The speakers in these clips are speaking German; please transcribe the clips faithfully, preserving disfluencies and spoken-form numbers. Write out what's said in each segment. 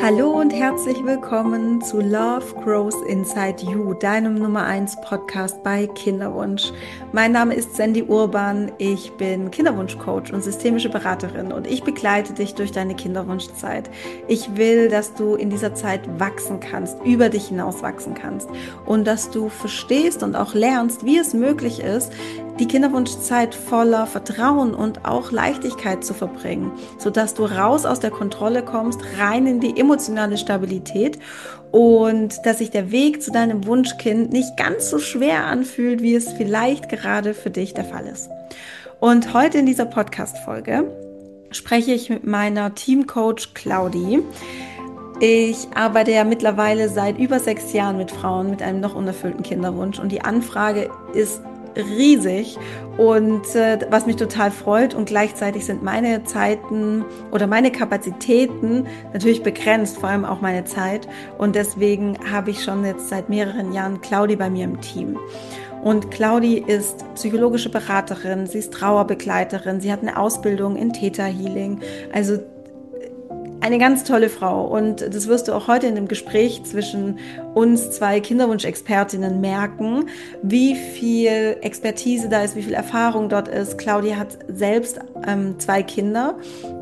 Hallo und herzlich willkommen zu Love Grows Inside You, deinem Nummer eins Podcast bei Kinderwunsch. Mein Name ist Sandy Urban, ich bin Kinderwunschcoach und systemische Beraterin und ich begleite dich durch deine Kinderwunschzeit. Ich will, dass du in dieser Zeit wachsen kannst, über dich hinaus wachsen kannst und dass du verstehst und auch lernst, wie es möglich ist, die Kinderwunschzeit voller Vertrauen und auch Leichtigkeit zu verbringen, sodass du raus aus der Kontrolle kommst, rein in die emotionale Stabilität und dass sich der Weg zu deinem Wunschkind nicht ganz so schwer anfühlt, wie es vielleicht gerade für dich der Fall ist. Und heute in dieser Podcast-Folge spreche ich mit meiner Teamcoach Claudi. Ich arbeite ja mittlerweile seit über sechs Jahren mit Frauen mit einem noch unerfüllten Kinderwunsch und die Anfrage ist riesig und äh, was mich total freut, und gleichzeitig sind meine Zeiten oder meine Kapazitäten natürlich begrenzt, vor allem auch meine Zeit, und deswegen habe ich schon jetzt seit mehreren Jahren Claudi bei mir im Team. Und Claudi ist psychologische Beraterin, sie ist Trauerbegleiterin, sie hat eine Ausbildung in Theta Healing, also eine ganz tolle Frau, und das wirst du auch heute in dem Gespräch zwischen uns zwei Kinderwunschexpertinnen merken, wie viel Expertise da ist, wie viel Erfahrung dort ist. Claudia hat selbst ähm, zwei Kinder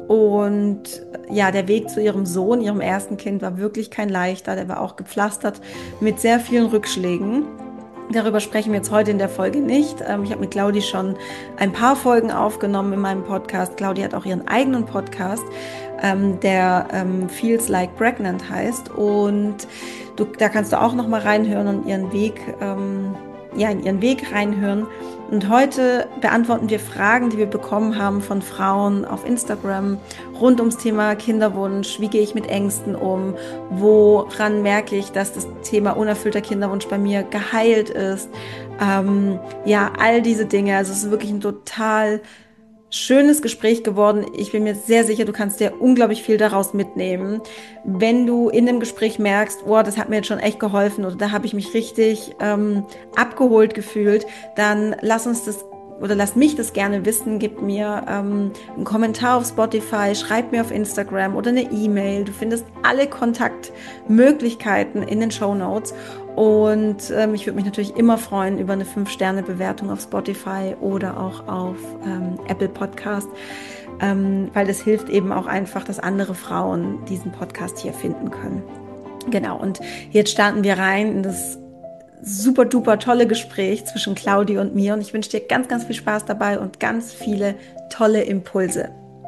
und ja, der Weg zu ihrem Sohn, ihrem ersten Kind, war wirklich kein leichter. Der war auch gepflastert mit sehr vielen Rückschlägen. Darüber sprechen wir jetzt heute in der Folge nicht. Ich habe mit Claudi schon ein paar Folgen aufgenommen in meinem Podcast. Claudi hat auch ihren eigenen Podcast, der Feels Like Pregnant heißt. Und du, da kannst du auch noch mal reinhören und ihren Weg, ja, in ihren Weg reinhören. Und heute beantworten wir Fragen, die wir bekommen haben von Frauen auf Instagram rund ums Thema Kinderwunsch. Wie gehe ich mit Ängsten um? Woran merke ich, dass das Thema unerfüllter Kinderwunsch bei mir geheilt ist? Ähm, ja, all diese Dinge. Also es ist wirklich ein total schönes Gespräch geworden. Ich bin mir sehr sicher, du kannst dir unglaublich viel daraus mitnehmen. Wenn du in dem Gespräch merkst, oh, das hat mir jetzt schon echt geholfen oder da habe ich mich richtig ähm, abgeholt gefühlt, dann lass uns das oder lass mich das gerne wissen. Gib mir ähm, einen Kommentar auf Spotify, schreib mir auf Instagram oder eine E-Mail. Du findest alle Kontaktmöglichkeiten in den Shownotes. Und ähm, ich würde mich natürlich immer freuen über eine fünf Sterne Bewertung auf Spotify oder auch auf ähm, Apple Podcast, ähm, weil das hilft eben auch einfach, dass andere Frauen diesen Podcast hier finden können. Genau, und jetzt starten wir rein in das super duper tolle Gespräch zwischen Claudi und mir, und ich wünsche dir ganz, ganz viel Spaß dabei und ganz viele tolle Impulse.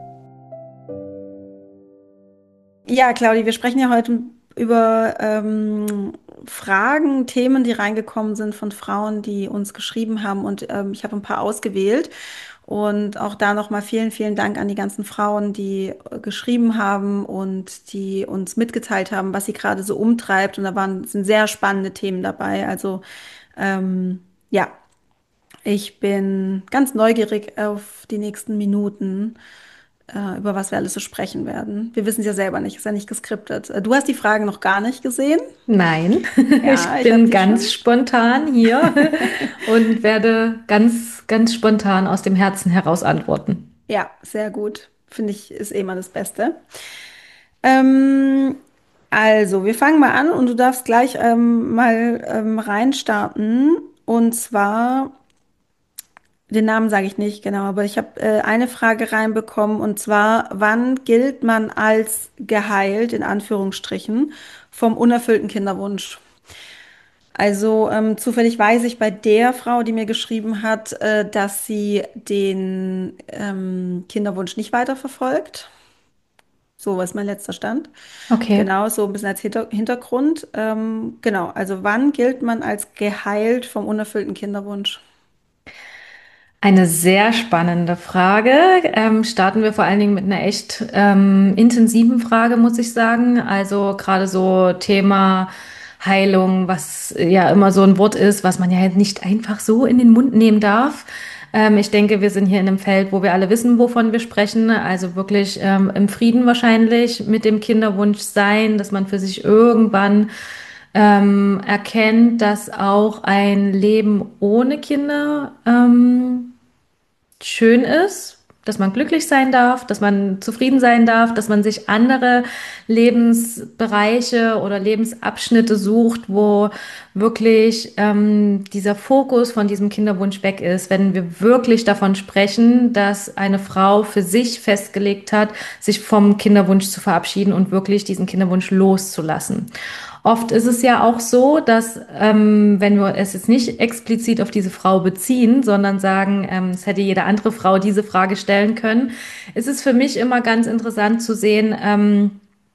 Ja, Claudi, wir sprechen ja heute über ähm, Fragen, Themen, die reingekommen sind von Frauen, die uns geschrieben haben, und ähm, ich habe ein paar ausgewählt. Und auch da nochmal vielen, vielen Dank an die ganzen Frauen, die äh, geschrieben haben und die uns mitgeteilt haben, was sie gerade so umtreibt. Und da waren, sind sehr spannende Themen dabei. Also ähm, ja, ich bin ganz neugierig auf die nächsten Minuten, äh, über was wir alles so sprechen werden. Wir wissen es ja selber nicht, ist ja nicht geskriptet. Äh, Du hast die Fragen noch gar nicht gesehen. Nein, Ja, ich ich habe bin die schon. ganz spontan hier und werde ganz, ganz spontan aus dem Herzen heraus antworten. Ja, sehr gut. Finde ich, ist eh mal das Beste. Ähm, also, wir fangen mal an und du darfst gleich ähm, mal ähm, reinstarten. Und zwar, den Namen sage ich nicht genau, aber ich habe äh, eine Frage reinbekommen, und zwar, wann gilt man als geheilt, in Anführungsstrichen, vom unerfüllten Kinderwunsch? Also ähm, zufällig weiß ich bei der Frau, die mir geschrieben hat, äh, dass sie den ähm, Kinderwunsch nicht weiterverfolgt. So was ist mein letzter Stand. Okay. Genau, so ein bisschen als Hinter Hintergrund. Ähm, genau, also wann gilt man als geheilt vom unerfüllten Kinderwunsch? Eine sehr spannende Frage. Ähm, starten wir vor allen Dingen mit einer echt ähm, intensiven Frage, muss ich sagen. Also gerade so Thema Heilung, was ja immer so ein Wort ist, was man ja nicht einfach so in den Mund nehmen darf. Ähm, ich denke, wir sind hier in einem Feld, wo wir alle wissen, wovon wir sprechen. Also wirklich ähm, im Frieden wahrscheinlich mit dem Kinderwunsch sein, dass man für sich irgendwann ähm, erkennt, dass auch ein Leben ohne Kinder ähm, schön ist, dass man glücklich sein darf, dass man zufrieden sein darf, dass man sich andere Lebensbereiche oder Lebensabschnitte sucht, wo wirklich ähm, dieser Fokus von diesem Kinderwunsch weg ist. Wenn wir wirklich davon sprechen, dass eine Frau für sich festgelegt hat, sich vom Kinderwunsch zu verabschieden und wirklich diesen Kinderwunsch loszulassen. Oft ist es ja auch so, dass ähm, wenn wir es jetzt nicht explizit auf diese Frau beziehen, sondern sagen, ähm, es hätte jede andere Frau diese Frage stellen können, ist es für mich immer ganz interessant zu sehen, ähm,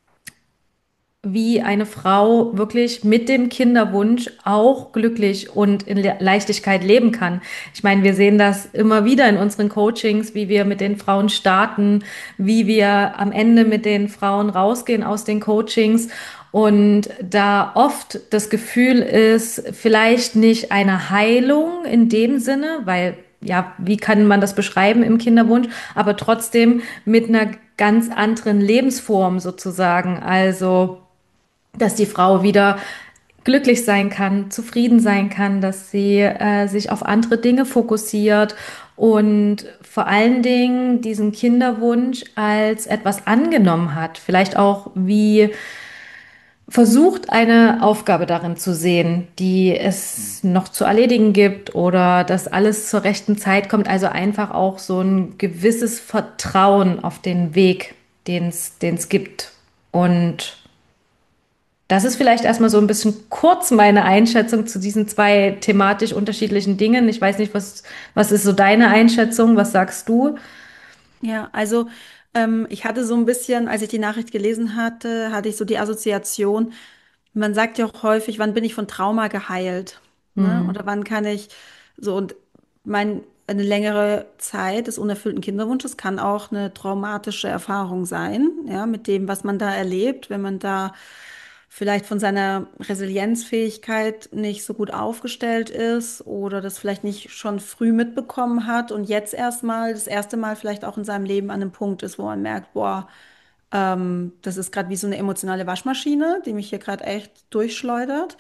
wie eine Frau wirklich mit dem Kinderwunsch auch glücklich und in Le Leichtigkeit leben kann. Ich meine, wir sehen das immer wieder in unseren Coachings, wie wir mit den Frauen starten, wie wir am Ende mit den Frauen rausgehen aus den Coachings. Und da oft das Gefühl ist, vielleicht nicht eine Heilung in dem Sinne, weil ja, wie kann man das beschreiben im Kinderwunsch, aber trotzdem mit einer ganz anderen Lebensform sozusagen. Also dass die Frau wieder glücklich sein kann, zufrieden sein kann, dass sie äh, sich auf andere Dinge fokussiert und vor allen Dingen diesen Kinderwunsch als etwas angenommen hat. Vielleicht auch wie versucht, eine Aufgabe darin zu sehen, die es noch zu erledigen gibt oder dass alles zur rechten Zeit kommt. Also einfach auch so ein gewisses Vertrauen auf den Weg, den es den es gibt. Und das ist vielleicht erstmal so ein bisschen kurz meine Einschätzung zu diesen zwei thematisch unterschiedlichen Dingen. Ich weiß nicht, was, was ist so deine Einschätzung? Was sagst du? Ja, also ähm, ich hatte so ein bisschen, als ich die Nachricht gelesen hatte, hatte ich so die Assoziation, man sagt ja auch häufig, wann bin ich von Trauma geheilt? Ne? Hm. Oder wann kann ich so und mein, eine längere Zeit des unerfüllten Kinderwunsches kann auch eine traumatische Erfahrung sein, ja, mit dem, was man da erlebt, wenn man da vielleicht von seiner Resilienzfähigkeit nicht so gut aufgestellt ist oder das vielleicht nicht schon früh mitbekommen hat und jetzt erstmal das erste Mal vielleicht auch in seinem Leben an einem Punkt ist, wo man merkt, boah, ähm, das ist gerade wie so eine emotionale Waschmaschine, die mich hier gerade echt durchschleudert.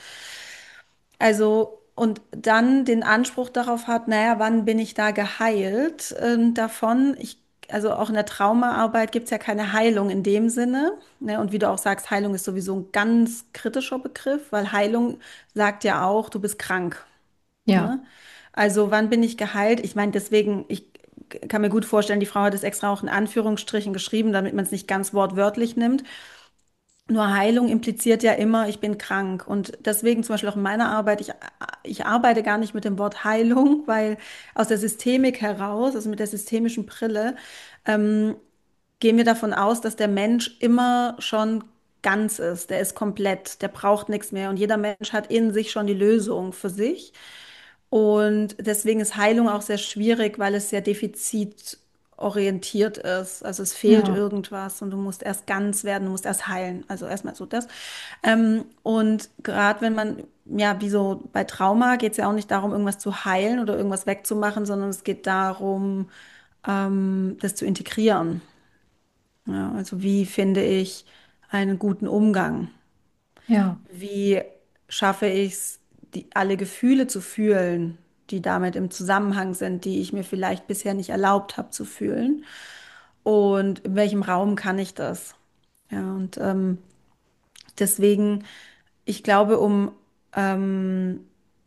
Also, und dann den Anspruch darauf hat, naja, wann bin ich da geheilt ähm, davon? Ich, also auch in der Traumaarbeit gibt es ja keine Heilung in dem Sinne. Ne? Und wie du auch sagst, Heilung ist sowieso ein ganz kritischer Begriff, weil Heilung sagt ja auch, du bist krank. Ja, Ne? Also wann bin ich geheilt? Ich meine, deswegen, ich kann mir gut vorstellen, die Frau hat es extra auch in Anführungsstrichen geschrieben, damit man es nicht ganz wortwörtlich nimmt. Nur Heilung impliziert ja immer, ich bin krank. Und deswegen zum Beispiel auch in meiner Arbeit, ich, ich arbeite gar nicht mit dem Wort Heilung, weil aus der Systemik heraus, also mit der systemischen Brille, ähm, gehen wir davon aus, dass der Mensch immer schon ganz ist. Der ist komplett, der braucht nichts mehr. Und jeder Mensch hat in sich schon die Lösung für sich. Und deswegen ist Heilung auch sehr schwierig, weil es sehr defizitorientiert ist. Also es fehlt ja, irgendwas und du musst erst ganz werden, du musst erst heilen. Also erstmal so das. Ähm, und gerade wenn man, ja, wie so bei Trauma geht es ja auch nicht darum, irgendwas zu heilen oder irgendwas wegzumachen, sondern es geht darum, ähm, das zu integrieren. Ja, also wie finde ich einen guten Umgang? ja, Wie schaffe ich es, die, alle Gefühle zu fühlen, die damit im Zusammenhang sind, die ich mir vielleicht bisher nicht erlaubt habe zu fühlen? Und in welchem Raum kann ich das? Ja, und ähm, deswegen, ich glaube, um ähm,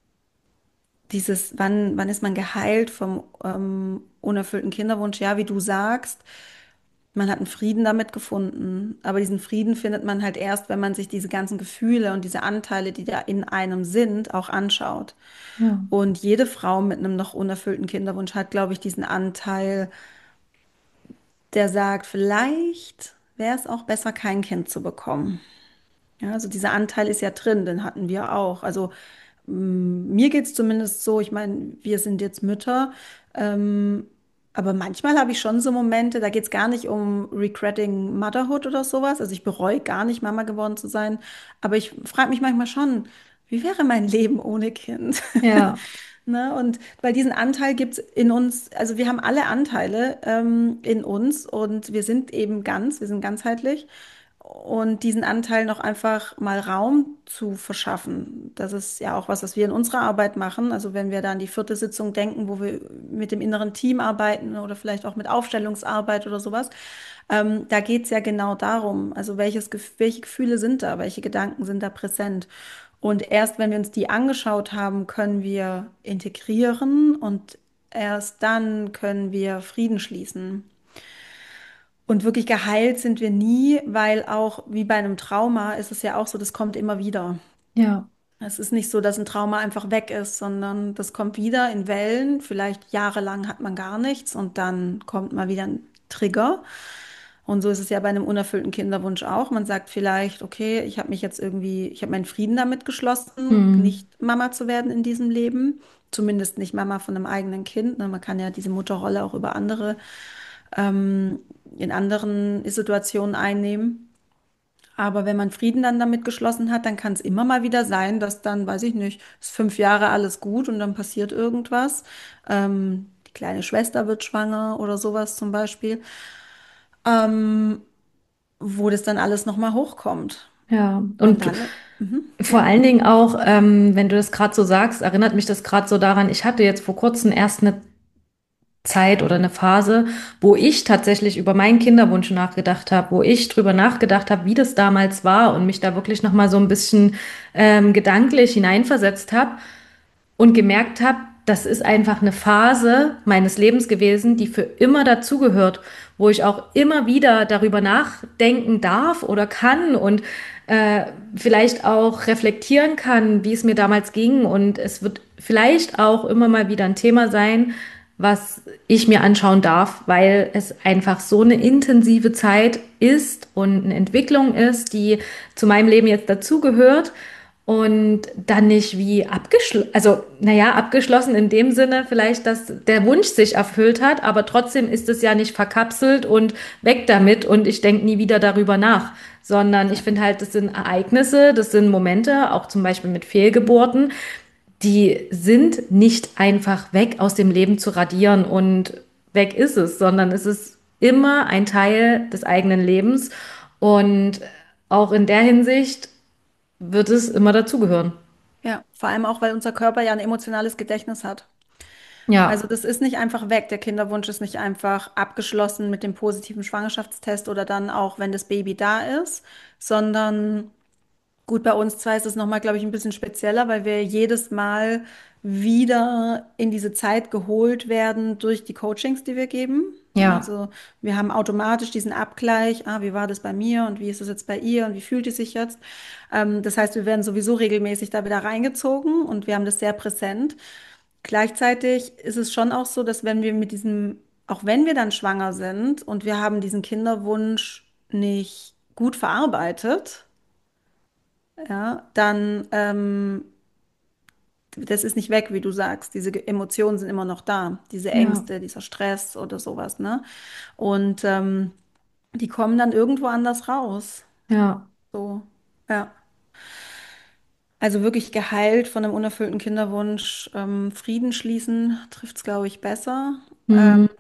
dieses, wann, wann ist man geheilt vom ähm, unerfüllten Kinderwunsch? Ja, wie du sagst, man hat einen Frieden damit gefunden, aber diesen Frieden findet man halt erst, wenn man sich diese ganzen Gefühle und diese Anteile, die da in einem sind, auch anschaut. ja, Und jede Frau mit einem noch unerfüllten Kinderwunsch hat, glaube ich, diesen Anteil, der sagt, vielleicht wäre es auch besser, kein Kind zu bekommen. Ja, also dieser Anteil ist ja drin, den hatten wir auch. Also mm, mir geht es zumindest so, ich meine, wir sind jetzt Mütter, ähm, aber manchmal habe ich schon so Momente, da geht es gar nicht um Regretting Motherhood oder sowas. Also ich bereue gar nicht, Mama geworden zu sein, aber ich frage mich manchmal schon, wie wäre mein Leben ohne Kind? ja, Ne? Und weil diesen Anteil gibt es in uns, also wir haben alle Anteile ähm, in uns und wir sind eben ganz, wir sind ganzheitlich. und diesen Anteil noch einfach mal Raum zu verschaffen. Das ist ja auch was, was wir in unserer Arbeit machen. Also wenn wir da an die vierte Sitzung denken, wo wir mit dem inneren Team arbeiten oder vielleicht auch mit Aufstellungsarbeit oder sowas, ähm, da geht es ja genau darum. Also welches, Gef- welche Gefühle sind da, welche Gedanken sind da präsent? Und erst wenn wir uns die angeschaut haben, können wir integrieren und erst dann können wir Frieden schließen. Und wirklich geheilt sind wir nie, weil auch wie bei einem Trauma ist es ja auch so, das kommt immer wieder. Ja. Es ist nicht so, dass ein Trauma einfach weg ist, sondern das kommt wieder in Wellen. Vielleicht jahrelang hat man gar nichts und dann kommt mal wieder ein Trigger. Und so ist es ja bei einem unerfüllten Kinderwunsch auch. Man sagt vielleicht, okay, ich habe mich jetzt irgendwie, ich habe meinen Frieden damit geschlossen, Hm. nicht Mama zu werden in diesem Leben. Zumindest nicht Mama von einem eigenen Kind. Ne? Man kann ja diese Mutterrolle auch über andere, ähm, in anderen Situationen einnehmen. Aber wenn man Frieden dann damit geschlossen hat, dann kann es immer mal wieder sein, dass dann, weiß ich nicht, ist fünf Jahre alles gut und dann passiert irgendwas. Ähm, die kleine Schwester wird schwanger oder sowas zum Beispiel, ähm, wo das dann alles nochmal hochkommt. Ja. Und Und dann, mhm, vor ja. allen Dingen auch, ähm, wenn du das gerade so sagst, erinnert mich das gerade so daran, ich hatte jetzt vor kurzem erst eine Zeit oder eine Phase, wo ich tatsächlich über meinen Kinderwunsch nachgedacht habe, wo ich drüber nachgedacht habe, wie das damals war und mich da wirklich noch mal so ein bisschen ähm, gedanklich hineinversetzt habe und gemerkt habe, das ist einfach eine Phase meines Lebens gewesen, die für immer dazugehört, wo ich auch immer wieder darüber nachdenken darf oder kann und äh, vielleicht auch reflektieren kann, wie es mir damals ging. Und es wird vielleicht auch immer mal wieder ein Thema sein, was ich mir anschauen darf, weil es einfach so eine intensive Zeit ist und eine Entwicklung ist, die zu meinem Leben jetzt dazugehört und dann nicht wie abgeschlossen, also naja, abgeschlossen in dem Sinne vielleicht, dass der Wunsch sich erfüllt hat, aber trotzdem ist es ja nicht verkapselt und weg damit und ich denke nie wieder darüber nach, sondern ich Ja, finde halt, das sind Ereignisse, das sind Momente, auch zum Beispiel mit Fehlgeburten, die sind nicht einfach weg aus dem Leben zu radieren und weg ist es, sondern es ist immer ein Teil des eigenen Lebens und auch in der Hinsicht wird es immer dazugehören. ja, vor allem auch, weil unser Körper ja ein emotionales Gedächtnis hat. Also Ja, das ist nicht einfach weg. Der Kinderwunsch ist nicht einfach abgeschlossen mit dem positiven Schwangerschaftstest oder dann auch, wenn das Baby da ist, sondern gut, bei uns zwei ist es nochmal, glaube ich, ein bisschen spezieller, weil wir jedes Mal wieder in diese Zeit geholt werden durch die Coachings, die wir geben. ja, Also wir haben automatisch diesen Abgleich, ah, wie war das bei mir und wie ist es jetzt bei ihr und wie fühlt es sich jetzt? Ähm, das heißt, wir werden sowieso regelmäßig da wieder reingezogen und wir haben das sehr präsent. Gleichzeitig ist es schon auch so, dass wenn wir mit diesem, auch wenn wir dann schwanger sind und wir haben diesen Kinderwunsch nicht gut verarbeitet, ja, dann, ähm, das ist nicht weg, wie du sagst. Diese Ge- Emotionen sind immer noch da. Diese ja, Ängste, dieser Stress oder sowas, ne? Und ähm, die kommen dann irgendwo anders raus. ja. So, ja. Also wirklich geheilt von einem unerfüllten Kinderwunsch, ähm, Frieden schließen, trifft es, glaube ich, besser. Ähm, Hm.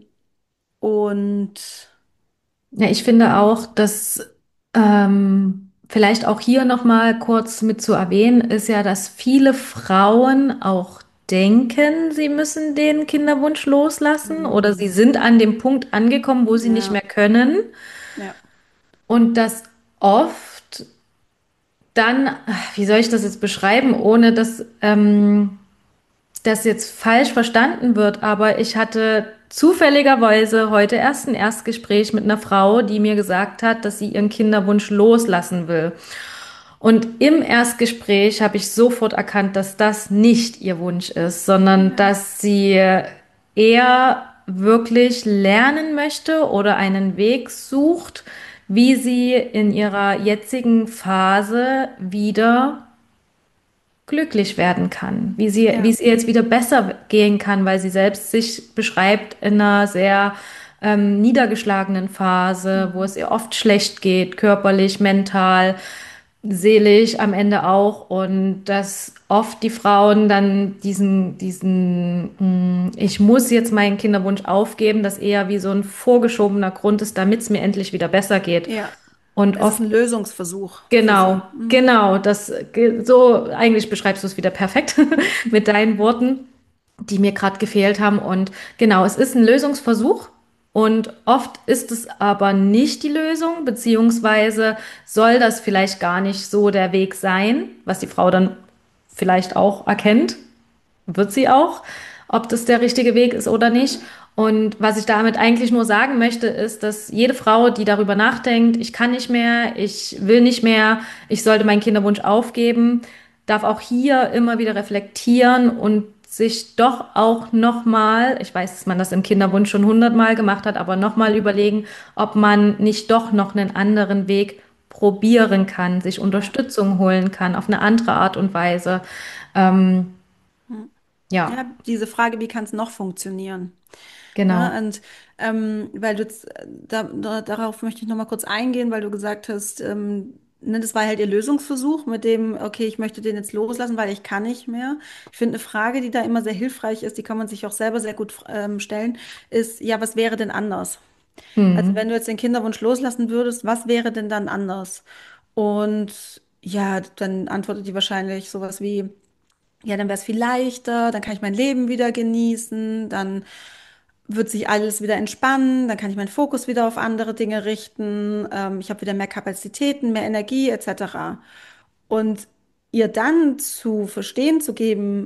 und Ja, ich finde auch, dass ähm, vielleicht auch hier nochmal kurz mit zu erwähnen, ist ja, dass viele Frauen auch denken, sie müssen den Kinderwunsch loslassen oder mm, sie sind an dem Punkt angekommen, wo sie nicht ja, mehr können ja, und dass oft dann, ach, wie soll ich das jetzt beschreiben, ohne dass ähm, das jetzt falsch verstanden wird, aber ich hatte zufälligerweise heute erst ein Erstgespräch mit einer Frau, die mir gesagt hat, dass sie ihren Kinderwunsch loslassen will. Und im Erstgespräch habe ich sofort erkannt, dass das nicht ihr Wunsch ist, sondern ja, dass sie eher wirklich lernen möchte oder einen Weg sucht, wie sie in ihrer jetzigen Phase wieder glücklich werden kann, wie sie, wie ja, es ihr jetzt wieder besser gehen kann, weil sie selbst sich beschreibt in einer sehr ähm, niedergeschlagenen Phase, wo mhm, es ihr oft schlecht geht, körperlich, mental, seelisch am Ende auch und dass oft die Frauen dann diesen, diesen, mh, ich muss jetzt meinen Kinderwunsch aufgeben, das eher wie so ein vorgeschobener Grund ist, damit es mir endlich wieder besser geht. ja. Und Es ist oft ein Lösungsversuch für sie. genau, Mhm. genau, das ge- so eigentlich beschreibst du es wieder perfekt mit deinen Worten, die mir gerade gefehlt haben. Und genau, es ist ein Lösungsversuch und oft ist es aber nicht die Lösung, beziehungsweise soll das vielleicht gar nicht so der Weg sein, was die Frau dann vielleicht auch erkennt, wird sie auch, ob das der richtige Weg ist oder nicht. Und was ich damit eigentlich nur sagen möchte, ist, dass jede Frau, die darüber nachdenkt, ich kann nicht mehr, ich will nicht mehr, ich sollte meinen Kinderwunsch aufgeben, darf auch hier immer wieder reflektieren und sich doch auch nochmal, ich weiß, dass man das im Kinderwunsch schon hundertmal gemacht hat, aber nochmal überlegen, ob man nicht doch noch einen anderen Weg probieren kann, sich Ja. Unterstützung holen kann auf eine andere Art und Weise. Ähm, Hm. ja, Ja, diese Frage, wie kann es noch funktionieren? Ne? genau. Und ähm, weil du jetzt, äh, da, da, darauf möchte ich noch mal kurz eingehen, weil du gesagt hast, ähm, ne, das war halt ihr Lösungsversuch mit dem, okay, ich möchte den jetzt loslassen, weil ich kann nicht mehr. Ich finde, eine Frage, die da immer sehr hilfreich ist, die kann man sich auch selber sehr gut ähm, stellen, ist, ja, was wäre denn anders? Also wenn Hm. du jetzt den Kinderwunsch loslassen würdest, was wäre denn dann anders? Und ja, dann antwortet die wahrscheinlich sowas wie, ja, dann wäre es viel leichter, dann kann ich mein Leben wieder genießen, dann wird sich alles wieder entspannen, dann kann ich meinen Fokus wieder auf andere Dinge richten, ähm, ich habe wieder mehr Kapazitäten, mehr Energie et cetera. Und ihr dann zu verstehen zu geben,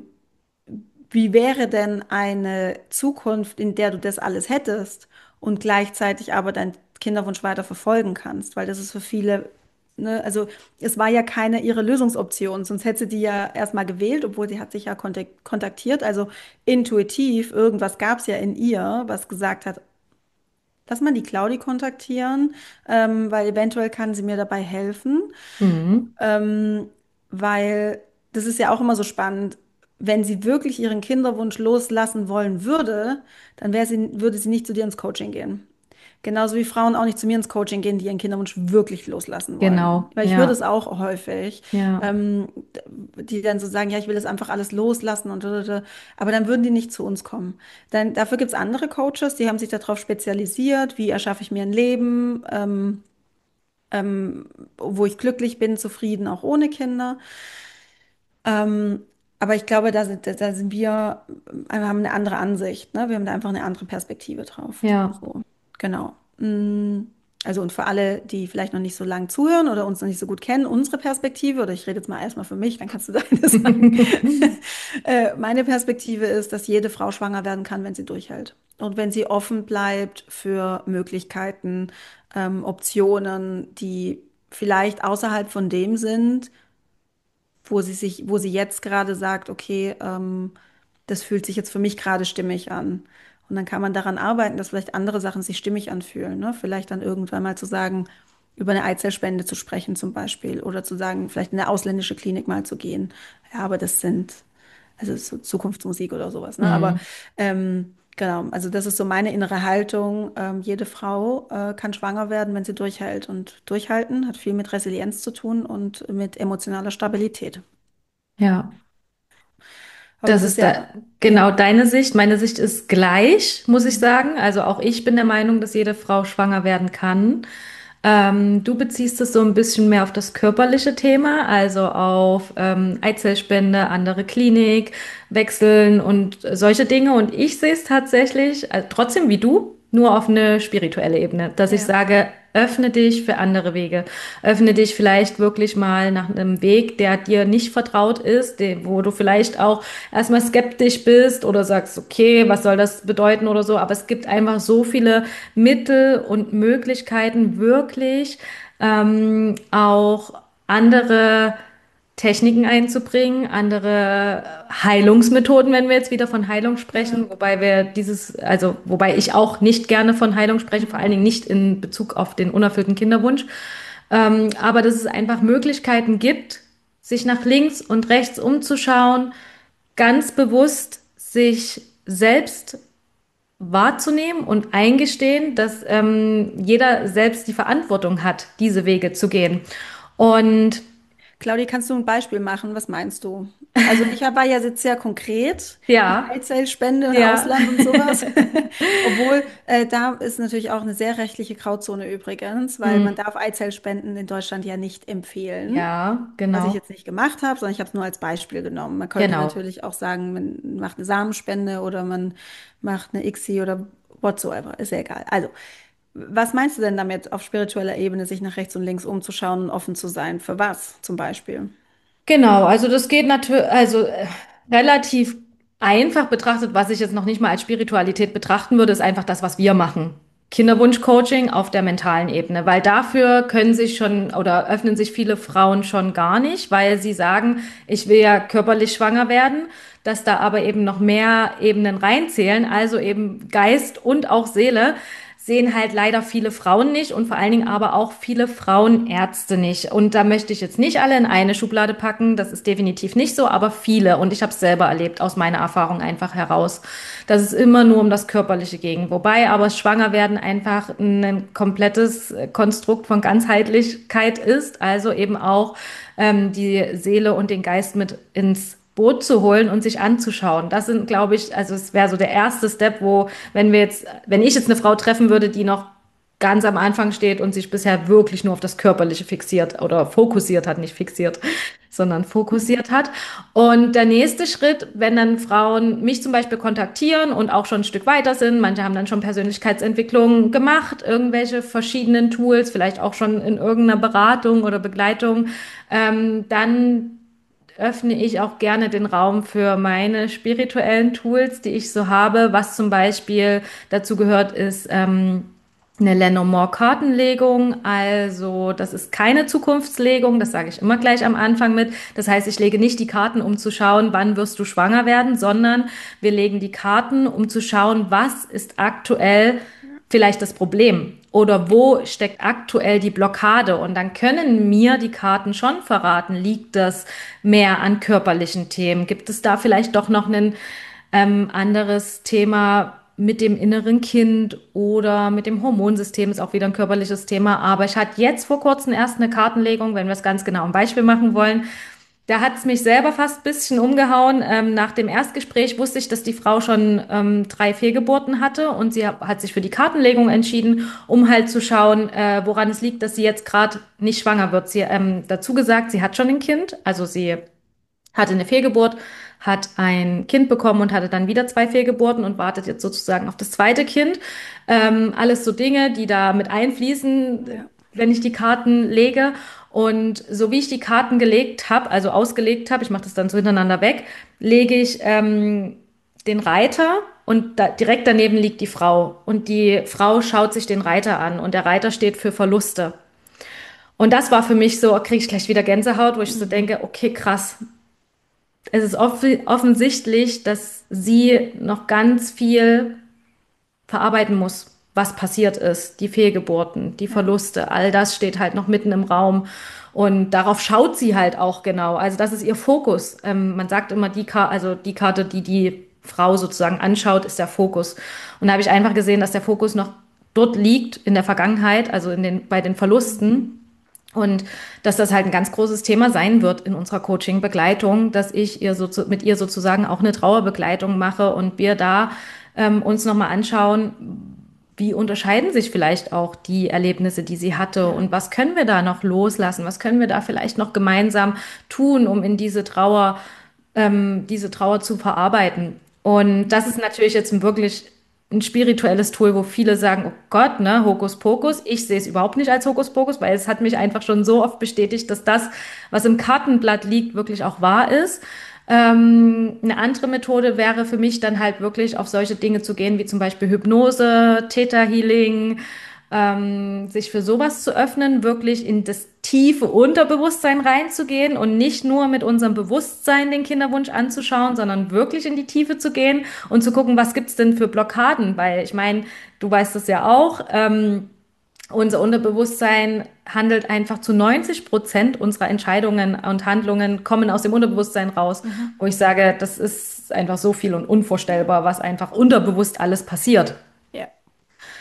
wie wäre denn eine Zukunft, in der du das alles hättest und gleichzeitig aber deinen Kinderwunsch weiter verfolgen kannst? Weil das ist für viele, ne, also es war ja keine ihre Lösungsoption, sonst hätte sie die ja erstmal gewählt, obwohl sie hat sich ja kontak- kontaktiert. Also intuitiv, irgendwas gab es ja in ihr, was gesagt hat, lass mal die Claudi kontaktieren, ähm, weil eventuell kann sie mir dabei helfen. Hm. Ähm, weil das ist ja auch immer so spannend. Wenn sie wirklich ihren Kinderwunsch loslassen wollen würde, dann wäre sie, würde sie nicht zu dir ins Coaching gehen. Genauso wie Frauen auch nicht zu mir ins Coaching gehen, die ihren Kinderwunsch wirklich loslassen wollen. Genau, Weil ich höre das ja, auch häufig, ja, ähm, die dann so sagen, ja, ich will das einfach alles loslassen und da, da, da. Aber dann würden die nicht zu uns kommen. Dann, dafür gibt es andere Coaches, die haben sich darauf spezialisiert, wie erschaffe ich mir ein Leben, ähm, ähm, wo ich glücklich bin, zufrieden, auch ohne Kinder. Ähm, aber ich glaube, da sind, da sind wir, äh, haben eine andere Ansicht, ne? Wir haben da einfach eine andere Perspektive drauf. ja. So, genau. Mm, Also und für alle, die vielleicht noch nicht so lang zuhören oder uns noch nicht so gut kennen, unsere Perspektive, oder ich rede jetzt mal erstmal für mich, dann kannst du deine sagen. Äh, meine Perspektive ist, dass jede Frau schwanger werden kann, wenn sie durchhält. Und wenn sie offen bleibt für Möglichkeiten, ähm, Optionen, die vielleicht außerhalb von dem sind, wo sie sich, wo sie jetzt gerade sagt, okay, ähm, das fühlt sich jetzt für mich gerade stimmig an. Und dann kann man daran arbeiten, dass vielleicht andere Sachen sich stimmig anfühlen, ne? Vielleicht dann irgendwann mal zu sagen, über eine Eizellspende zu sprechen zum Beispiel oder zu sagen, vielleicht in eine ausländische Klinik mal zu gehen. Ja, aber das sind, also so Zukunftsmusik oder sowas, ne? Aber Hm. ähm, genau, also das ist so meine innere Haltung. Ähm, jede Frau äh, kann schwanger werden, wenn sie durchhält. Und durchhalten hat viel mit Resilienz zu tun und mit emotionaler Stabilität. Ja. Aber Das das ist ist da ja, genau ja. deine Sicht. Meine Sicht ist gleich, muss ich Mhm. sagen. Also auch ich bin der Meinung, dass jede Frau schwanger werden kann. Ähm, du beziehst es so ein bisschen mehr auf das körperliche Thema, also auf ähm, Eizellspende, andere Klinik, wechseln und solche Dinge. Und ich sehe es tatsächlich, äh, trotzdem wie du, nur auf eine spirituelle Ebene, dass ich Ja. sage, öffne dich für andere Wege. Öffne dich vielleicht wirklich mal nach einem Weg, der dir nicht vertraut ist, den, wo du vielleicht auch erstmal skeptisch bist oder sagst, okay, was soll das bedeuten oder so. Aber es gibt einfach so viele Mittel und Möglichkeiten, wirklich ähm, auch andere Techniken einzubringen, andere Heilungsmethoden, wenn wir jetzt wieder von Heilung Ja. sprechen, wobei wir dieses, also wobei ich auch nicht gerne von Heilung spreche, vor allen Mhm. Dingen nicht in Bezug auf den unerfüllten Kinderwunsch, ähm, aber dass es einfach Möglichkeiten gibt, sich nach links und rechts umzuschauen, ganz bewusst sich selbst wahrzunehmen und eingestehen, dass ähm, jeder selbst die Verantwortung hat, diese Wege zu gehen. Und Claudia, kannst du ein Beispiel machen? Was meinst du? Also ich war ja jetzt sehr konkret mit Ja, Eizellspende und ja. Ausland und sowas. Obwohl, äh, da ist natürlich auch eine sehr rechtliche Grauzone übrigens, weil man Hm. darf Eizellspenden in Deutschland ja nicht empfehlen. Ja, Was ich genau. jetzt nicht gemacht habe, sondern ich habe es nur als Beispiel genommen. Man könnte Genau. natürlich auch sagen, man macht eine Samenspende oder man macht eine I C S I oder whatsoever. Ist ja egal. Also, was meinst du denn damit, auf spiritueller Ebene sich nach rechts und links umzuschauen und offen zu sein? Für was zum Beispiel? Genau, also das geht natürlich, also äh, relativ einfach betrachtet, was ich jetzt noch nicht mal als Spiritualität betrachten würde, ist einfach das, was wir machen. Kinderwunsch-Coaching auf der mentalen Ebene, weil dafür können sich schon oder öffnen sich viele Frauen schon gar nicht, weil sie sagen, ich will ja körperlich schwanger werden, dass da aber eben noch mehr Ebenen reinzählen, also eben Geist und auch Seele sehen halt leider viele Frauen nicht und vor allen Dingen aber auch viele Frauenärzte nicht. Und da möchte ich jetzt nicht alle in eine Schublade packen, das ist definitiv nicht so, aber viele. Und ich habe es selber erlebt, aus meiner Erfahrung einfach heraus, dass es immer nur um das Körperliche ging. Wobei aber Schwangerwerden einfach ein komplettes Konstrukt von Ganzheitlichkeit ist, also eben auch ähm, die Seele und den Geist mit ins Boot zu holen und sich anzuschauen. Das sind, glaube ich, also es wäre so der erste Step, wo, wenn wir jetzt, wenn ich jetzt eine Frau treffen würde, die noch ganz am Anfang steht und sich bisher wirklich nur auf das Körperliche fixiert oder fokussiert hat, nicht fixiert, sondern fokussiert hat. Und der nächste Schritt, wenn dann Frauen mich zum Beispiel kontaktieren und auch schon ein Stück weiter sind, manche haben dann schon Persönlichkeitsentwicklung gemacht, irgendwelche verschiedenen Tools, vielleicht auch schon in irgendeiner Beratung oder Begleitung, ähm, dann öffne ich auch gerne den Raum für meine spirituellen Tools, die ich so habe. Was zum Beispiel dazu gehört, ist ähm, eine Lenormand-Kartenlegung. Also das ist keine Zukunftslegung, das sage ich immer gleich am Anfang mit. Das heißt, ich lege nicht die Karten, um zu schauen, wann wirst du schwanger werden, sondern wir legen die Karten, um zu schauen, was ist aktuell vielleicht das Problem oder wo steckt aktuell die Blockade. Und dann können mir die Karten schon verraten, liegt das mehr an körperlichen Themen? Gibt es da vielleicht doch noch ein ähm, anderes Thema mit dem inneren Kind oder mit dem Hormonsystem? Ist auch wieder ein körperliches Thema. Aber ich hatte jetzt vor kurzem erst eine Kartenlegung, wenn wir es ganz genau ein Beispiel machen wollen. Da hat es mich selber fast ein bisschen umgehauen. Ähm, nach dem Erstgespräch wusste ich, dass die Frau schon ähm, drei Fehlgeburten hatte und sie hat, hat sich für die Kartenlegung entschieden, um halt zu schauen, äh, woran es liegt, dass sie jetzt gerade nicht schwanger wird. Sie ähm, dazu gesagt, sie hat schon ein Kind, also sie hatte eine Fehlgeburt, hat ein Kind bekommen und hatte dann wieder zwei Fehlgeburten und wartet jetzt sozusagen auf das zweite Kind. Ähm, alles so Dinge, die da mit einfließen, Ja. wenn ich die Karten lege. Und so wie ich die Karten gelegt habe, also ausgelegt habe, ich mache das dann so hintereinander weg, lege ich ähm, den Reiter und da, direkt daneben liegt die Frau. Und die Frau schaut sich den Reiter an und der Reiter steht für Verluste. Und das war für mich so, kriege ich gleich wieder Gänsehaut, wo ich so Mhm. denke, okay, krass, es ist off offensichtlich, dass sie noch ganz viel verarbeiten muss, was passiert ist, die Fehlgeburten, die Ja. Verluste, all das steht halt noch mitten im Raum. Und darauf schaut sie halt auch genau. Also das ist ihr Fokus. Ähm, man sagt immer, die Karte, also die Karte, die die Frau sozusagen anschaut, ist der Fokus. Und da habe ich einfach gesehen, dass der Fokus noch dort liegt in der Vergangenheit, also in den, bei den Mhm. Verlusten. Und dass das halt ein ganz großes Thema sein wird in unserer Coaching-Begleitung, dass ich ihr so mit ihr sozusagen auch eine Trauerbegleitung mache und wir da ähm, uns nochmal anschauen, wie unterscheiden sich vielleicht auch die Erlebnisse, die sie hatte Ja. und was können wir da noch loslassen, was können wir da vielleicht noch gemeinsam tun, um in diese Trauer, ähm, diese Trauer zu verarbeiten. Und das ist natürlich jetzt ein wirklich ein spirituelles Tool, wo viele sagen, oh Gott, ne, Hokuspokus. Ich sehe es überhaupt nicht als Hokuspokus, weil es hat mich einfach schon so oft bestätigt, dass das, was im Kartenblatt liegt, wirklich auch wahr ist. Ähm, eine andere Methode wäre für mich dann halt wirklich auf solche Dinge zu gehen, wie zum Beispiel Hypnose, Theta Healing, ähm, sich für sowas zu öffnen, wirklich in das tiefe Unterbewusstsein reinzugehen und nicht nur mit unserem Bewusstsein den Kinderwunsch anzuschauen, sondern wirklich in die Tiefe zu gehen und zu gucken, was gibt's denn für Blockaden? Weil ich meine, du weißt das ja auch, ähm, unser Unterbewusstsein handelt einfach zu neunzig Prozent unserer Entscheidungen und Handlungen kommen aus dem Unterbewusstsein raus, Mhm. wo ich sage, das ist einfach so viel und unvorstellbar, was einfach unterbewusst alles passiert. Ja.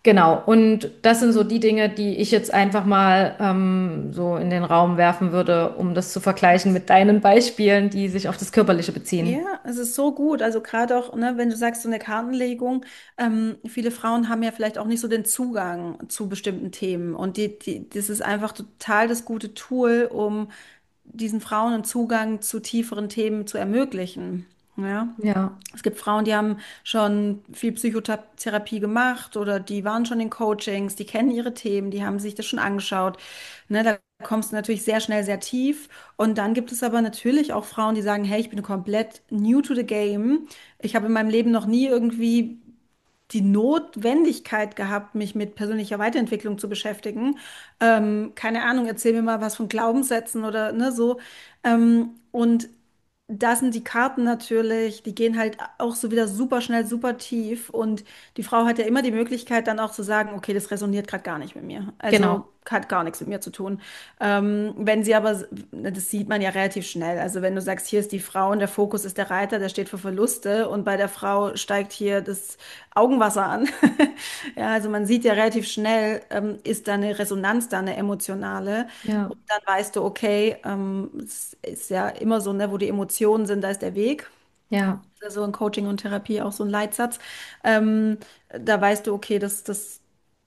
Genau, und das sind so die Dinge, die ich jetzt einfach mal ähm, so in den Raum werfen würde, um das zu vergleichen mit deinen Beispielen, die sich auf das Körperliche beziehen. Ja, es ist so gut. Also gerade auch, ne, wenn du sagst, so eine Kartenlegung, ähm, viele Frauen haben ja vielleicht auch nicht so den Zugang zu bestimmten Themen. Und die, die, das ist einfach total das gute Tool, um diesen Frauen einen Zugang zu tieferen Themen zu ermöglichen. Ja. Ja, Es gibt Frauen, die haben schon viel Psychotherapie gemacht oder die waren schon in Coachings, die kennen ihre Themen, die haben sich das schon angeschaut. Ne, da kommst du natürlich sehr schnell sehr tief. Und dann gibt es aber natürlich auch Frauen, die sagen, hey, ich bin komplett new to the game. Ich habe in meinem Leben noch nie irgendwie die Notwendigkeit gehabt, mich mit persönlicher Weiterentwicklung zu beschäftigen. Ähm, keine Ahnung, erzähl mir mal was von Glaubenssätzen oder ne, so. Ähm, und da sind die Karten natürlich, die gehen halt auch so wieder super schnell, super tief. Und die Frau hat ja immer die Möglichkeit, dann auch zu sagen, okay, das resoniert gerade gar nicht mit mir. Also genau. hat gar nichts mit mir zu tun. Ähm, wenn sie aber, das sieht man ja relativ schnell. Also wenn du sagst, hier ist die Frau und der Fokus ist der Reiter, der steht für Verluste und bei der Frau steigt hier das Augenwasser an. Ja, also man sieht ja relativ schnell, ähm, ist da eine Resonanz da, eine emotionale. Ja, Und dann weißt du, okay, ähm, es ist ja immer so, ne, wo die Emotionen sind, da ist der Weg. ja, Also in Coaching und Therapie auch so ein Leitsatz. Ähm, Da weißt du, okay, das, das,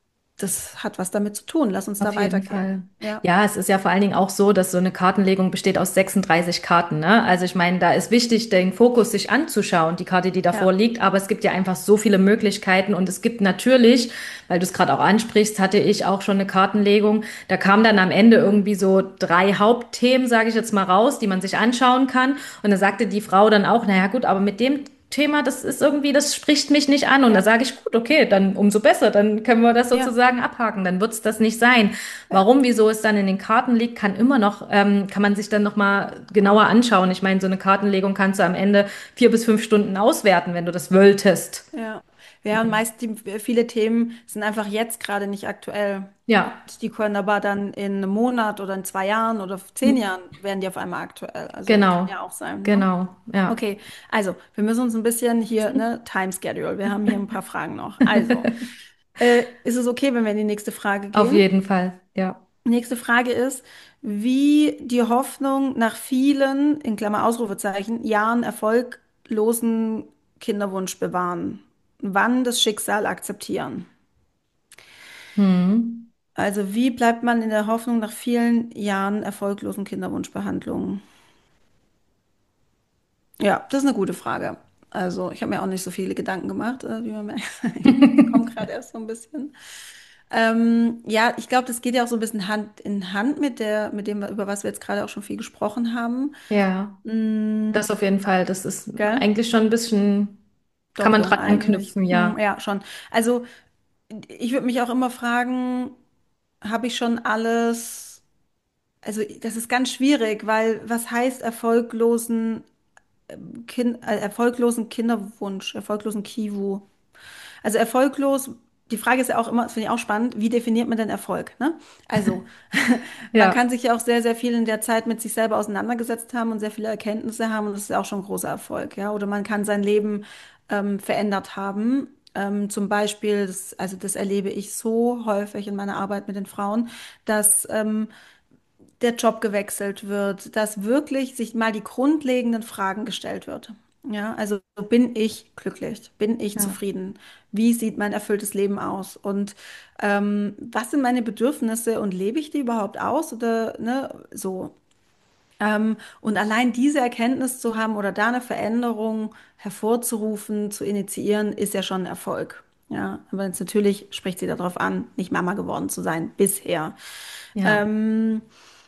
das hat was damit zu tun. Lass uns auf da jeden weitergehen. Fall. Ja, Ja, es ist ja vor allen Dingen auch so, dass so eine Kartenlegung besteht aus sechsunddreißig Karten, ne? Also ich meine, da ist wichtig, den Fokus sich anzuschauen, die Karte, die davor ja, liegt, aber es gibt ja einfach so viele Möglichkeiten und es gibt natürlich, weil du es gerade auch ansprichst, hatte ich auch schon eine Kartenlegung, da kamen dann am Ende irgendwie so drei Hauptthemen, sage ich jetzt mal raus, die man sich anschauen kann und da sagte die Frau dann auch, naja gut, aber mit dem Thema, das ist irgendwie, das spricht mich nicht an. Und da ja, sage ich, gut, okay, dann umso besser, dann können wir das ja, sozusagen abhaken, dann wird es das nicht sein. ja. Warum, wieso es dann in den Karten liegt, kann immer noch, ähm, kann man sich dann nochmal genauer anschauen. Ich meine, so eine Kartenlegung kannst du am Ende vier bis fünf Stunden auswerten, wenn du das wolltest. Ja, ja, und meist die, viele Themen sind einfach jetzt gerade nicht aktuell. Ja, Und die können aber dann in einem Monat oder in zwei Jahren oder zehn Jahren werden die auf einmal aktuell. Also kann genau, ja auch sein, ne? genau, ja, Okay, also wir müssen uns ein bisschen hier, ne, Time Schedule. Wir haben hier ein paar Fragen noch. Also, äh, ist es okay, wenn wir in die nächste Frage auf gehen? jeden Fall, ja. Nächste Frage ist, wie die Hoffnung nach vielen, in Klammer Ausrufezeichen, Jahren erfolglosen Kinderwunsch bewahren. Wann das Schicksal akzeptieren. Hm. Also wie bleibt man in der Hoffnung nach vielen Jahren erfolglosen Kinderwunschbehandlungen? Ja, das ist eine gute Frage. Also ich habe mir auch nicht so viele Gedanken gemacht, äh, wie man merkt. Ich komme gerade erst so ein bisschen. Ähm, ja, ich glaube, das geht ja auch so ein bisschen Hand in Hand mit der, mit dem, über was wir jetzt gerade auch schon viel gesprochen haben. Ja, Mm, das auf jeden Fall. Das ist gell? eigentlich schon ein bisschen, kann man Doppelung dran eigentlich. anknüpfen, Hm, ja. ja, schon. Also ich würde mich auch immer fragen, habe ich schon alles, also das ist ganz schwierig, weil was heißt erfolglosen kind, äh, erfolglosen Kinderwunsch, erfolglosen Kivu? Also erfolglos, die Frage ist ja auch immer, das finde ich auch spannend, wie definiert man denn Erfolg, ne? Also, man Ja, kann sich ja auch sehr, sehr viel in der Zeit mit sich selber auseinandergesetzt haben und sehr viele Erkenntnisse haben und das ist ja auch schon ein großer Erfolg, ja? Oder man kann sein Leben ähm, verändert haben. Ähm, zum Beispiel, das, also das erlebe ich so häufig in meiner Arbeit mit den Frauen, dass ähm, der Job gewechselt wird, dass wirklich sich mal die grundlegenden Fragen gestellt wird. Ja, also bin ich glücklich? Bin ich ja, zufrieden? Wie sieht mein erfülltes Leben aus? Und ähm, was sind meine Bedürfnisse und lebe ich die überhaupt aus oder ne, so? Ähm, und allein diese Erkenntnis zu haben oder da eine Veränderung hervorzurufen, zu initiieren, ist ja schon ein Erfolg. Ja, aber jetzt natürlich spricht sie darauf an, nicht Mama geworden zu sein bisher. ja, Ähm,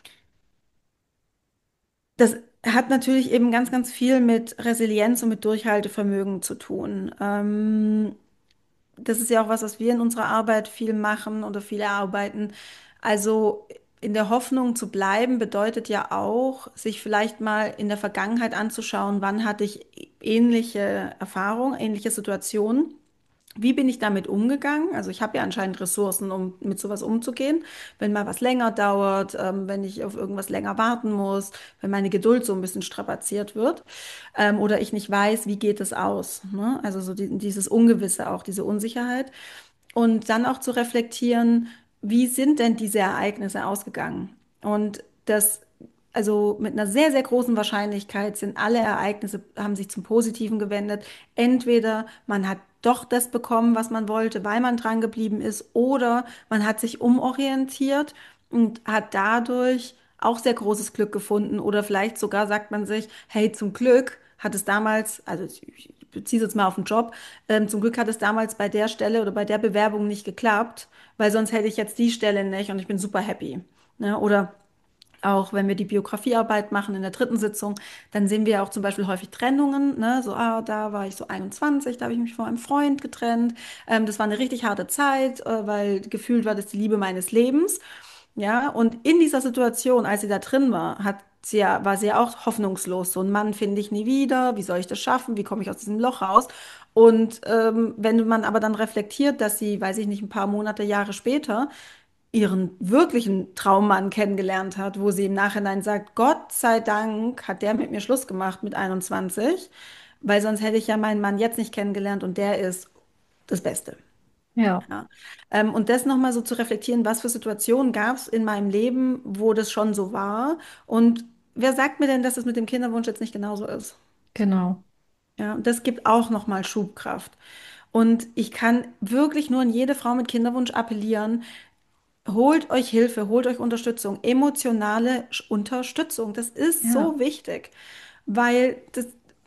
Das hat natürlich eben ganz, ganz viel mit Resilienz und mit Durchhaltevermögen zu tun. Ähm, das ist ja auch was, was wir in unserer Arbeit viel machen oder viel erarbeiten. Also in der Hoffnung zu bleiben bedeutet ja auch, sich vielleicht mal in der Vergangenheit anzuschauen, wann hatte ich ähnliche Erfahrungen, ähnliche Situationen. Wie bin ich damit umgegangen? Also ich habe ja anscheinend Ressourcen, um mit sowas umzugehen. Wenn mal was länger dauert, ähm, wenn ich auf irgendwas länger warten muss, wenn meine Geduld so ein bisschen strapaziert wird, ähm, oder ich nicht weiß, wie geht es aus, ne? Also so die, dieses Ungewisse auch, diese Unsicherheit. Und dann auch zu reflektieren, wie sind denn diese Ereignisse ausgegangen? Und das, also mit einer sehr, sehr großen Wahrscheinlichkeit sind alle Ereignisse, haben sich zum Positiven gewendet. Entweder man hat doch das bekommen, was man wollte, weil man dran geblieben ist, oder man hat sich umorientiert und hat dadurch auch sehr großes Glück gefunden. Oder vielleicht sogar sagt man sich, hey, zum Glück hat es damals, also ich beziehe es jetzt mal auf den Job, ähm, zum Glück hat es damals bei der Stelle oder bei der Bewerbung nicht geklappt, weil sonst hätte ich jetzt die Stelle nicht und ich bin super happy. Ne? Oder auch wenn wir die Biografiearbeit machen in der dritten Sitzung, dann sehen wir auch zum Beispiel häufig Trennungen. Ne? So, ah, da war ich so einundzwanzig, da habe ich mich von meinem Freund getrennt. Ähm, das war eine richtig harte Zeit, äh, weil gefühlt war das die Liebe meines Lebens. Ja, und in dieser Situation, als sie da drin war, hat sie ja, war sie ja auch hoffnungslos. So einen Mann finde ich nie wieder. Wie soll ich das schaffen? Wie komme ich aus diesem Loch raus? Und ähm, wenn man aber dann reflektiert, dass sie, weiß ich nicht, ein paar Monate, Jahre später ihren wirklichen Traummann kennengelernt hat, wo sie im Nachhinein sagt, Gott sei Dank hat der mit mir Schluss gemacht mit einundzwanzig, weil sonst hätte ich ja meinen Mann jetzt nicht kennengelernt und der ist das Beste. Ja, Ja. Ähm, und das nochmal so zu reflektieren, was für Situationen gab es in meinem Leben, wo das schon so war und wer sagt mir denn, dass es mit dem Kinderwunsch jetzt nicht genauso ist? genau. Ja, und das gibt auch nochmal Schubkraft. Und ich kann wirklich nur an jede Frau mit Kinderwunsch appellieren, holt euch Hilfe, holt euch Unterstützung, emotionale Sch- Unterstützung. Das ist Ja, so wichtig, weil das,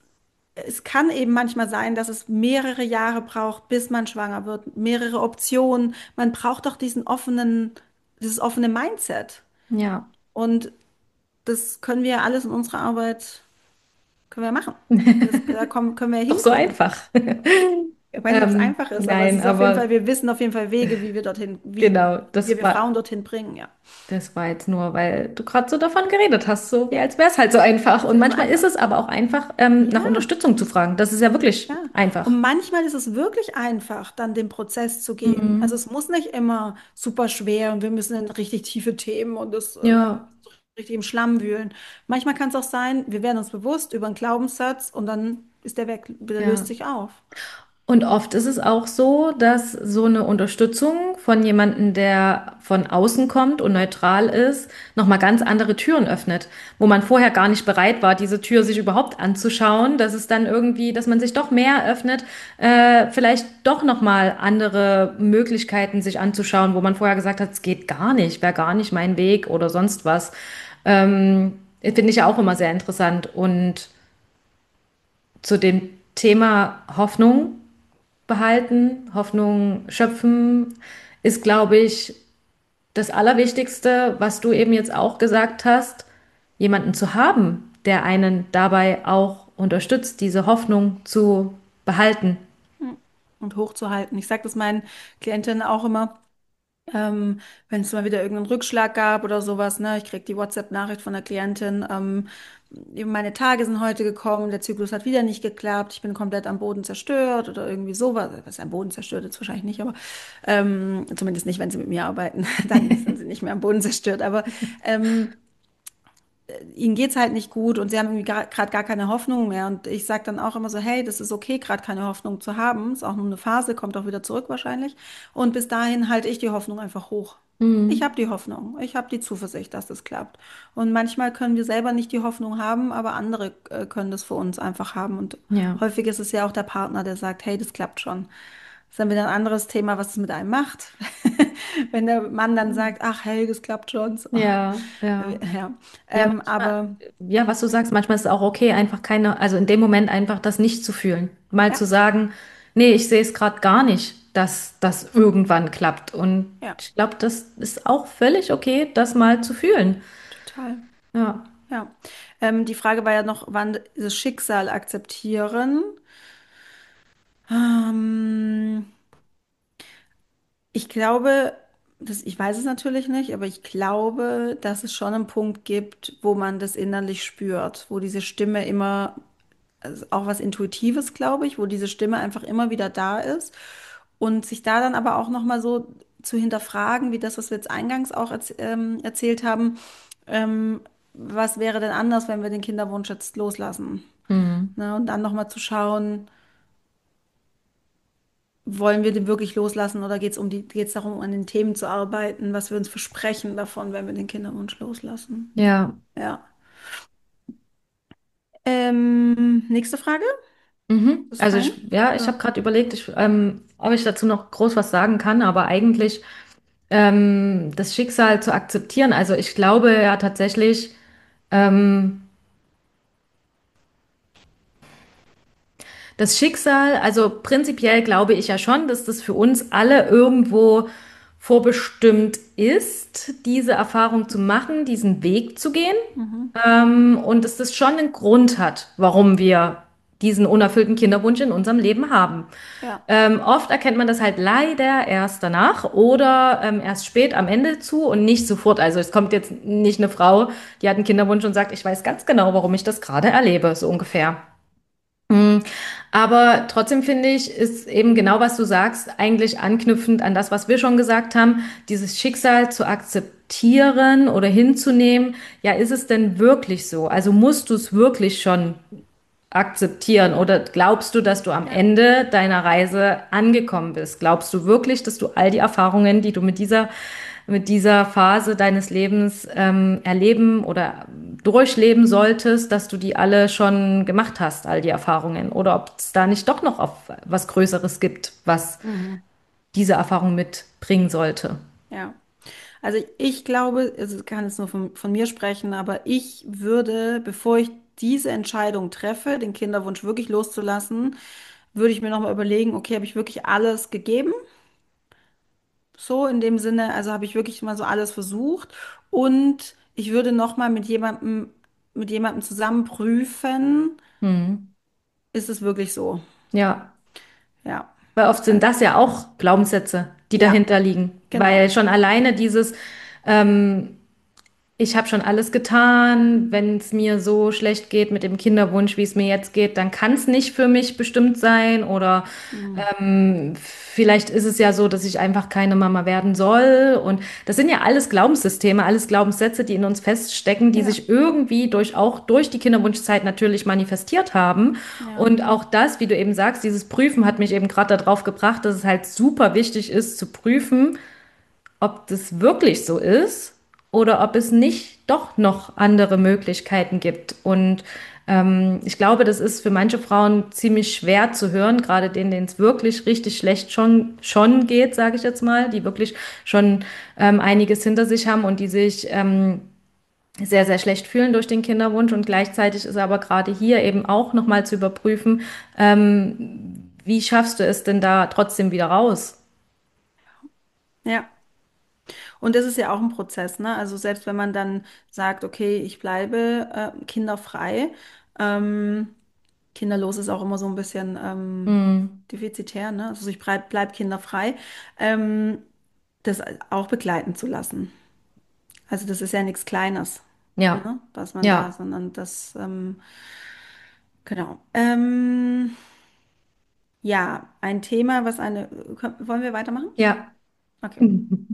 es kann eben manchmal sein, dass es mehrere Jahre braucht, bis man schwanger wird, mehrere Optionen. Man braucht doch diesen offenen, dieses offene Mindset. ja. Und das können wir alles in unserer Arbeit, können wir machen. Das, da kommen, können wir Doch so hingucken. einfach. Ich weiß nicht, ob es Ähm, einfach ist, aber es nein, ist auf jeden Fall, aber wir wissen auf jeden Fall Wege, wie wir dorthin, wie, genau, wie wir das wir Frauen war, dorthin bringen, ja. das war jetzt nur, weil du gerade so davon geredet hast, so wie als wäre es halt so einfach. Es Und ist so manchmal ist einfach. es aber auch einfach, ähm, nach Ja, Unterstützung zu fragen. Das ist ja wirklich ja. einfach. Und manchmal ist es wirklich einfach, dann den Prozess zu gehen. Also Mhm. es muss nicht immer super schwer und wir müssen in richtig tiefe Themen und das äh, Ja, so richtig im Schlamm wühlen. Manchmal kann es auch sein, wir werden uns bewusst über einen Glaubenssatz und dann ist der weg, der löst ja. sich auf. Und oft ist es auch so, dass so eine Unterstützung von jemandem, der von außen kommt und neutral ist, nochmal ganz andere Türen öffnet, wo man vorher gar nicht bereit war, diese Tür sich überhaupt anzuschauen, dass es dann irgendwie, dass man sich doch mehr öffnet, äh, vielleicht doch nochmal andere Möglichkeiten sich anzuschauen, wo man vorher gesagt hat, es geht gar nicht, wäre gar nicht mein Weg oder sonst was. Ähm, finde ich ja auch immer sehr interessant. Und zu dem Thema Hoffnung behalten, Hoffnung schöpfen, ist, glaube ich, das Allerwichtigste, was du eben jetzt auch gesagt hast, jemanden zu haben, der einen dabei auch unterstützt, diese Hoffnung zu behalten. Hm. Und hochzuhalten. Ich sage das meinen Klientinnen auch immer. Ähm, wenn es mal wieder irgendeinen Rückschlag gab oder sowas, ne, ich krieg die WhatsApp-Nachricht von der Klientin, ähm, meine Tage sind heute gekommen, der Zyklus hat wieder nicht geklappt, ich bin komplett am Boden zerstört oder irgendwie sowas. Was am Boden zerstört jetzt wahrscheinlich nicht, aber ähm, zumindest nicht, wenn sie mit mir arbeiten, dann sind sie nicht mehr am Boden zerstört. Aber ähm, ihnen geht's halt nicht gut und sie haben irgendwie gerade gar keine Hoffnung mehr. Und ich sage dann auch immer so, hey, das ist okay, gerade keine Hoffnung zu haben. Ist auch nur eine Phase, kommt auch wieder zurück wahrscheinlich. Und bis dahin halte ich die Hoffnung einfach hoch. Ich Mhm. habe die Hoffnung, ich habe die Zuversicht, dass das klappt. Und manchmal können wir selber nicht die Hoffnung haben, aber andere äh, können das für uns einfach haben. Und Ja, häufig ist es ja auch der Partner, der sagt, hey, das klappt schon. Das ist dann wieder ein anderes Thema, was es mit einem macht. Wenn der Mann dann sagt, ach, hey, das klappt schon. So, ja, äh, ja. ja, Ja, ähm, manchmal, aber ja, was du sagst, manchmal ist es auch okay, einfach keine, also in dem Moment einfach das nicht zu fühlen. Mal ja, zu sagen, nee, ich sehe es gerade gar nicht, dass das irgendwann klappt. Und ja, ich glaube, das ist auch völlig okay, das mal zu fühlen. total. Ja. Ja. Ähm, die Frage war ja noch, wann das Schicksal akzeptieren. Ähm, ich glaube, das, ich weiß es natürlich nicht, aber ich glaube, dass es schon einen Punkt gibt, wo man das innerlich spürt, wo diese Stimme immer, also auch was Intuitives, glaube ich, wo diese Stimme einfach immer wieder da ist und sich da dann aber auch noch mal so zu hinterfragen, wie das, was wir jetzt eingangs auch erz ähm, erzählt haben, ähm, was wäre denn anders, wenn wir den Kinderwunsch jetzt loslassen? Mhm. Ne? Und dann noch mal zu schauen, wollen wir den wirklich loslassen oder geht es um die, geht's darum, an den Themen zu arbeiten, was wir uns versprechen davon, wenn wir den Kinderwunsch loslassen? Ja. Ja. Ähm, nächste Frage. Mhm. Ist Also fein? ich, ja, ich habe Ja. gerade überlegt, ich, ähm, ob ich dazu noch groß was sagen kann, aber eigentlich ähm, das Schicksal zu akzeptieren. Also ich glaube ja tatsächlich, ähm, das Schicksal, also prinzipiell glaube ich ja schon, dass das für uns alle irgendwo vorbestimmt ist, diese Erfahrung zu machen, diesen Weg zu gehen. Mhm. Ähm, und dass das schon einen Grund hat, warum wir diesen unerfüllten Kinderwunsch in unserem Leben haben. Ja. Ähm, oft erkennt man das halt leider erst danach oder ähm, erst spät am Ende zu und nicht sofort. Also es kommt jetzt nicht eine Frau, die hat einen Kinderwunsch und sagt, ich weiß ganz genau, warum ich das gerade erlebe, so ungefähr. Mm, Aber trotzdem finde ich, ist eben genau, was du sagst, eigentlich anknüpfend an das, was wir schon gesagt haben, dieses Schicksal zu akzeptieren oder hinzunehmen. Ja, ist es denn wirklich so? Also musst du es wirklich schon akzeptieren oder glaubst du, dass du am Ja. Ende deiner Reise angekommen bist? Glaubst du wirklich, dass du all die Erfahrungen, die du mit dieser mit dieser Phase deines Lebens ähm, erleben oder durchleben solltest, dass du die alle schon gemacht hast, all die Erfahrungen? Oder ob es da nicht doch noch auf was Größeres gibt, was Mhm. diese Erfahrung mitbringen sollte? Ja. Also ich glaube, also ich kann jetzt nur von, von mir sprechen, aber ich würde, bevor ich diese Entscheidung treffe, den Kinderwunsch wirklich loszulassen, würde ich mir nochmal überlegen, okay, habe ich wirklich alles gegeben? So in dem Sinne, also habe ich wirklich mal so alles versucht und ich würde nochmal mit jemandem, mit jemandem zusammen prüfen, Hm. ist es wirklich so? Ja, Ja. weil oft sind Also, das ja auch Glaubenssätze, die ja, dahinter liegen. genau. Weil schon alleine dieses, ähm, ich habe schon alles getan. Wenn es mir so schlecht geht mit dem Kinderwunsch, wie es mir jetzt geht, dann kann es nicht für mich bestimmt sein. Oder Hm. ähm, vielleicht ist es ja so, dass ich einfach keine Mama werden soll. Und das sind ja alles Glaubenssysteme, alles Glaubenssätze, die in uns feststecken, die Ja, sich irgendwie durch auch durch die Kinderwunschzeit natürlich manifestiert haben. ja, Und auch das, wie du eben sagst, dieses Prüfen hat mich eben gerade darauf gebracht, dass es halt super wichtig ist zu prüfen, ob das wirklich so ist oder ob es nicht doch noch andere Möglichkeiten gibt. Und ähm, ich glaube, das ist für manche Frauen ziemlich schwer zu hören, gerade denen, denen es wirklich richtig schlecht schon, schon geht, sage ich jetzt mal, die wirklich schon ähm, einiges hinter sich haben und die sich ähm, sehr, sehr schlecht fühlen durch den Kinderwunsch. Und gleichzeitig ist aber gerade hier eben auch nochmal zu überprüfen, ähm, wie schaffst du es denn da trotzdem wieder raus? ja. Und das ist ja auch ein Prozess, ne? Also selbst wenn man dann sagt, okay, ich bleibe äh, kinderfrei, ähm, kinderlos ist auch immer so ein bisschen ähm, Hm. defizitär, ne? Also ich bleib, bleib kinderfrei, ähm, das auch begleiten zu lassen. Also das ist ja nichts Kleines, Ja, ne? Was man da, ja. sondern das, ähm, genau. Ähm, ja, ein Thema, was eine, wollen wir weitermachen? Ja. Okay.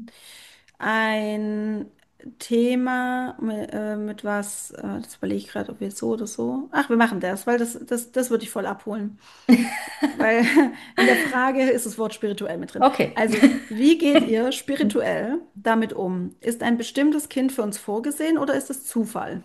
Ein Thema mit, äh, mit was, äh, das überlege ich gerade, ob wir so oder so. Ach, wir machen das, weil das, das, das würde ich voll abholen. Weil in der Frage ist das Wort spirituell mit drin. Okay. Also, wie geht ihr spirituell damit um? Ist ein bestimmtes Kind für uns vorgesehen oder ist es Zufall?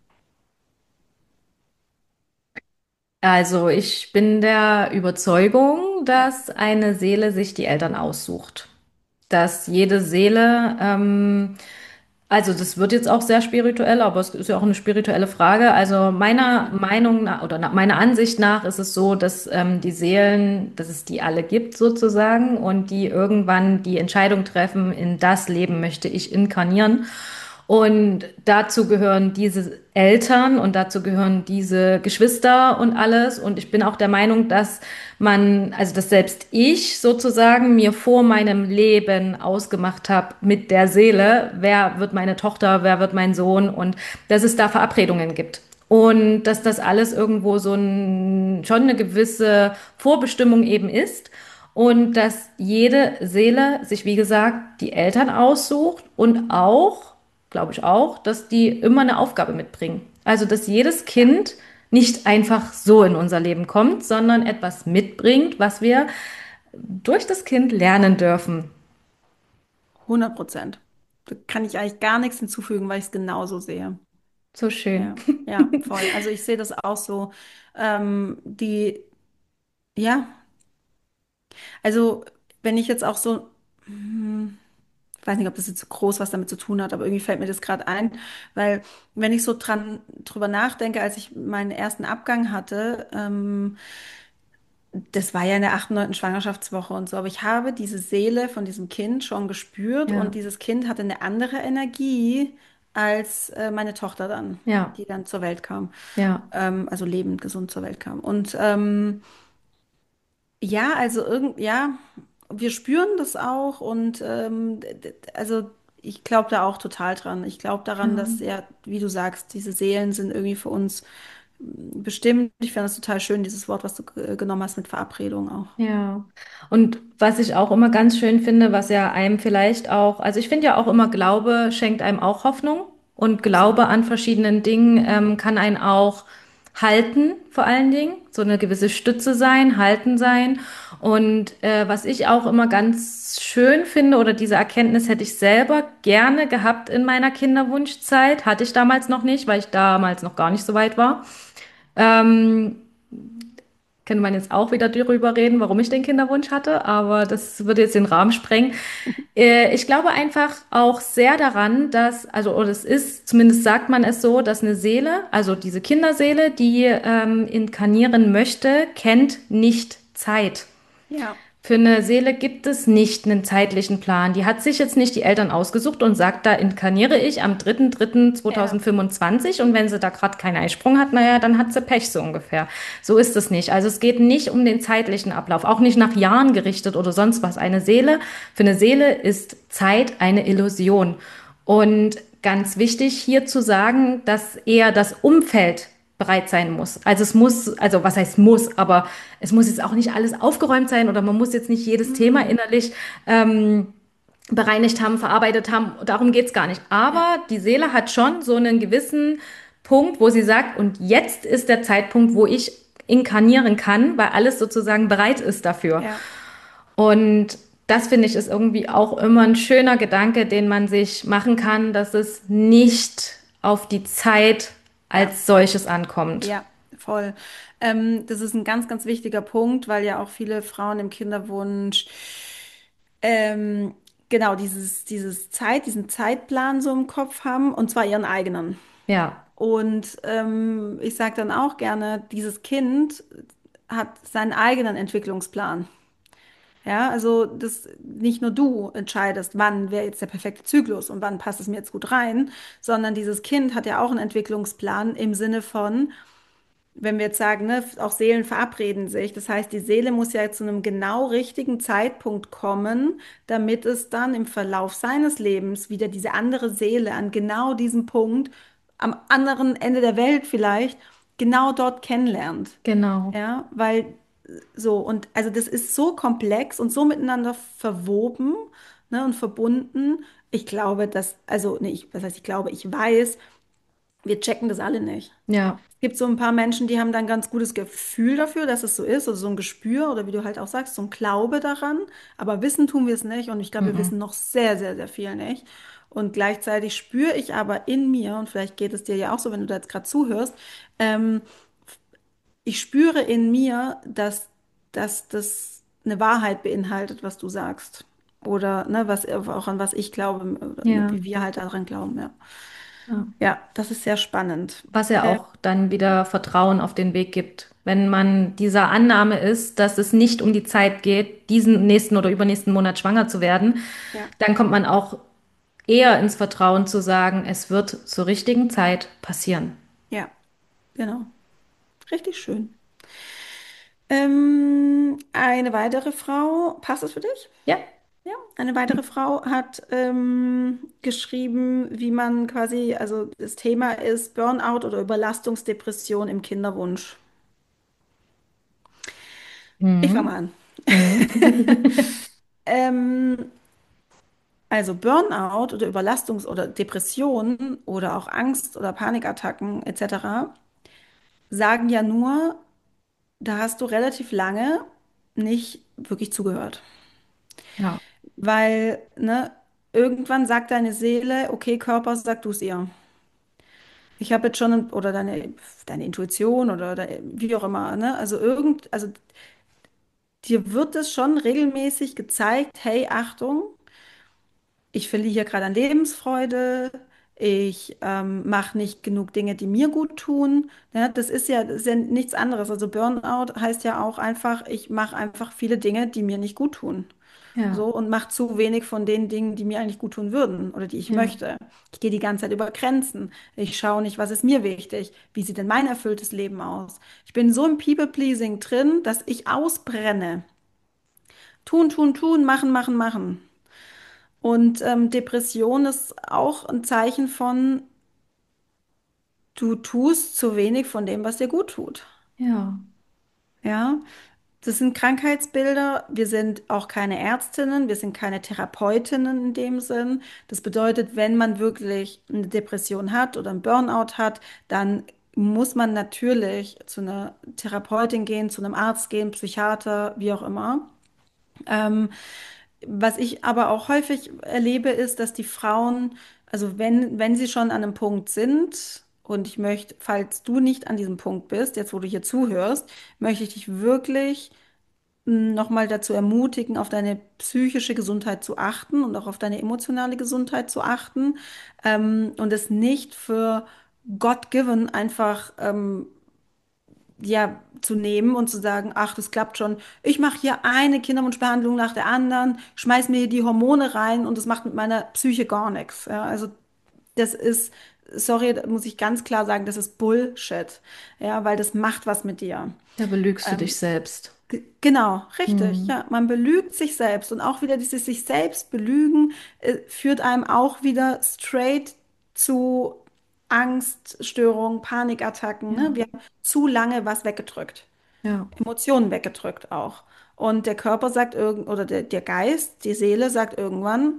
Also ich bin der Überzeugung, Ja. dass eine Seele sich die Eltern aussucht. Dass jede Seele, ähm, also das wird jetzt auch sehr spirituell, aber es ist ja auch eine spirituelle Frage. Also meiner Mhm. Meinung nach oder nach meiner Ansicht nach ist es so, dass ähm, die Seelen, dass es die alle gibt sozusagen und die irgendwann die Entscheidung treffen, in das Leben möchte ich inkarnieren. Und dazu gehören diese Eltern und dazu gehören diese Geschwister und alles. Und ich bin auch der Meinung, dass man, also dass selbst ich sozusagen mir vor meinem Leben ausgemacht habe mit der Seele, wer wird meine Tochter, wer wird mein Sohn und dass es da Verabredungen gibt. Und dass das alles irgendwo so ein, schon eine gewisse Vorbestimmung eben ist. Und dass jede Seele sich, wie gesagt, die Eltern aussucht und auch, glaube ich auch, dass die immer eine Aufgabe mitbringen. Also, dass jedes Ja. Kind nicht einfach so in unser Leben kommt, sondern etwas mitbringt, was wir durch das Kind lernen dürfen. hundert Prozent. Da kann ich eigentlich gar nichts hinzufügen, weil ich es genauso sehe. So schön. Ja, ja, voll. Also ich sehe das auch so. Ähm, die, ja, also wenn ich jetzt auch so, hm, ich weiß nicht, ob das jetzt so groß was damit zu tun hat, aber irgendwie fällt mir das gerade ein, weil wenn ich so dran drüber nachdenke, als ich meinen ersten Abgang hatte, ähm, das war ja in der achten, neunten Schwangerschaftswoche und so, aber ich habe diese Seele von diesem Kind schon gespürt und Ja, dieses Kind hatte eine andere Energie als äh, meine Tochter dann, ja, die dann zur Welt kam, ja, ähm, also lebend, gesund zur Welt kam. Und ähm, ja, also irgend, ja, wir spüren das auch und ähm, d- d- also ich glaube da auch total dran. Ich glaube daran, ja. dass ja, wie du sagst, diese Seelen sind irgendwie für uns mm, bestimmt. Ich finde das total schön, dieses Wort, was du äh, genommen hast mit Verabredung auch. Ja, und was ich auch immer ganz schön finde, was ja einem vielleicht auch, also ich finde ja auch immer, Glaube schenkt einem auch Hoffnung und Glaube Absolut. an verschiedenen Dingen ähm, kann einen auch halten, vor allen Dingen, so eine gewisse Stütze sein, halten sein. Und äh, was ich auch immer ganz schön finde, oder diese Erkenntnis hätte ich selber gerne gehabt in meiner Kinderwunschzeit, hatte ich damals noch nicht, weil ich damals noch gar nicht so weit war. Ähm, Könnte man jetzt auch wieder darüber reden, warum ich den Kinderwunsch hatte, aber das würde jetzt den Rahmen sprengen. Äh, ich glaube einfach auch sehr daran, dass, also, oder es ist, zumindest sagt man es so, dass eine Seele, also diese Kinderseele, die ähm, inkarnieren möchte, kennt nicht Zeit. Ja, Für eine Seele gibt es nicht einen zeitlichen Plan. Die hat sich jetzt nicht die Eltern ausgesucht und sagt, da inkarniere ich am dritten dritten ja, zweitausendfünfundzwanzig und wenn sie da gerade keinen Eisprung hat, naja, dann hat sie Pech so ungefähr. So ist es nicht. Also es geht nicht um den zeitlichen Ablauf, auch nicht nach Jahren gerichtet oder sonst was. Eine Seele, für eine Seele ist Zeit eine Illusion. Und ganz wichtig hier zu sagen, dass eher das Umfeld bereit sein muss. Also es muss, also was heißt muss, aber es muss jetzt auch nicht alles aufgeräumt sein oder man muss jetzt nicht jedes Thema mm, innerlich ähm, bereinigt haben, verarbeitet haben. Darum geht's gar nicht. ja, Aber die Seele hat schon so einen gewissen Punkt, wo sie sagt, und jetzt ist der Zeitpunkt, wo ich inkarnieren kann, weil alles sozusagen bereit ist dafür. ja, Und das finde ich ist irgendwie auch immer ein schöner Gedanke, den man sich machen kann, dass es nicht auf die Zeit ja, als solches ankommt. ja, voll. Ähm, das ist ein ganz, ganz wichtiger Punkt, weil ja auch viele Frauen im Kinderwunsch ähm, genau dieses, dieses Zeit, diesen Zeitplan so im Kopf haben und zwar ihren eigenen. Ja, Und ähm, ich sage dann auch gerne, dieses Kind hat seinen eigenen Entwicklungsplan. Ja, also das nicht nur du entscheidest, wann wäre jetzt der perfekte Zyklus und wann passt es mir jetzt gut rein, sondern dieses Kind hat ja auch einen Entwicklungsplan im Sinne von, wenn wir jetzt sagen, ne, auch Seelen verabreden sich. Das heißt, die Seele muss ja zu einem genau richtigen Zeitpunkt kommen, damit es dann im Verlauf seines Lebens wieder diese andere Seele an genau diesem Punkt, am anderen Ende der Welt vielleicht, genau dort kennenlernt. genau. Ja, weil so, und also das ist so komplex und so miteinander verwoben, ne, und verbunden. Ich glaube, dass, also, nee, ich, was heißt, ich glaube, ich weiß, wir checken das alle nicht. Ja. Es gibt so ein paar Menschen, die haben dann ein ganz gutes Gefühl dafür, dass es so ist, oder so ein Gespür, oder wie du halt auch sagst, so ein Glaube daran. Aber wissen tun wir es nicht. Und ich glaube, wir Mhm. wissen noch sehr, sehr, sehr viel nicht. Und gleichzeitig spüre ich aber in mir, und vielleicht geht es dir ja auch so, wenn du da jetzt gerade zuhörst, ähm, ich spüre in mir, dass, dass das eine Wahrheit beinhaltet, was du sagst. Oder ne, was auch an was ich glaube, oder, ne, Ja. wie wir halt daran glauben, ja. Ja. Ja, das ist sehr spannend. Was ja Äh, auch dann wieder Vertrauen auf den Weg gibt. Wenn man dieser Annahme ist, dass es nicht um die Zeit geht, diesen nächsten oder übernächsten Monat schwanger zu werden, ja, dann kommt man auch eher ins Vertrauen zu sagen, es wird zur richtigen Zeit passieren. ja, genau. Richtig schön. Ähm, eine weitere Frau, passt das für dich? Ja. Ja, eine weitere Frau hat ähm, geschrieben, wie man quasi, also das Thema ist Burnout oder Überlastungsdepression im Kinderwunsch. Ich fange mal Mhm. an. Mhm. Ähm, also Burnout oder Überlastungs- oder Depression oder auch Angst- oder Panikattacken et cetera sagen ja nur, da hast du relativ lange nicht wirklich zugehört. Ja, Weil, ne, irgendwann sagt deine Seele, okay, Körper, sag du es ihr. Ich habe jetzt schon, oder deine, deine Intuition oder de, wie auch immer, ne? Also irgend, also dir wird es schon regelmäßig gezeigt, hey, Achtung, ich verliere hier gerade an Lebensfreude, ich ähm, mache nicht genug Dinge, die mir gut tun. Ja, das ist ja, das ist ja nichts anderes. Also Burnout heißt ja auch einfach, ich mache einfach viele Dinge, die mir nicht gut tun. So ja, und mache zu wenig von den Dingen, die mir eigentlich gut tun würden oder die ich ja, möchte. Ich gehe die ganze Zeit über Grenzen. Ich schaue nicht, was ist mir wichtig? Wie sieht denn mein erfülltes Leben aus? Ich bin so im People-Pleasing drin, dass ich ausbrenne. Tun, tun, tun, machen, machen, machen. Und ähm, Depression ist auch ein Zeichen von, du tust zu wenig von dem, was dir gut tut. ja, Ja, das sind Krankheitsbilder. Wir sind auch keine Ärztinnen, wir sind keine Therapeutinnen in dem Sinn. Das bedeutet, wenn man wirklich eine Depression hat oder einen Burnout hat, dann muss man natürlich zu einer Therapeutin gehen, zu einem Arzt gehen, Psychiater, wie auch immer. Ähm, Was ich aber auch häufig erlebe, ist, dass die Frauen, also wenn, wenn sie schon an einem Punkt sind, und ich möchte, falls du nicht an diesem Punkt bist, jetzt wo du hier zuhörst, möchte ich dich wirklich nochmal dazu ermutigen, auf deine psychische Gesundheit zu achten und auch auf deine emotionale Gesundheit zu achten, ähm, und es nicht für God-given einfach ähm, ja, zu nehmen und zu sagen, ach, das klappt schon. Ich mache hier eine Kinderwunschbehandlung nach der anderen, schmeiß mir hier die Hormone rein und das macht mit meiner Psyche gar nichts. Ja, also das ist, sorry, da muss ich ganz klar sagen, das ist Bullshit. Ja, weil das macht was mit dir. da belügst du dich Ähm, selbst. G- Genau, richtig. Hm. Ja, man belügt sich selbst und auch wieder dieses sich selbst belügen äh, führt einem auch wieder straight zu Angststörungen, Panikattacken. Ne? Ja, Wir haben zu lange was weggedrückt, ja, Emotionen weggedrückt auch. Und der Körper sagt irgend oder der, der Geist, die Seele sagt irgendwann,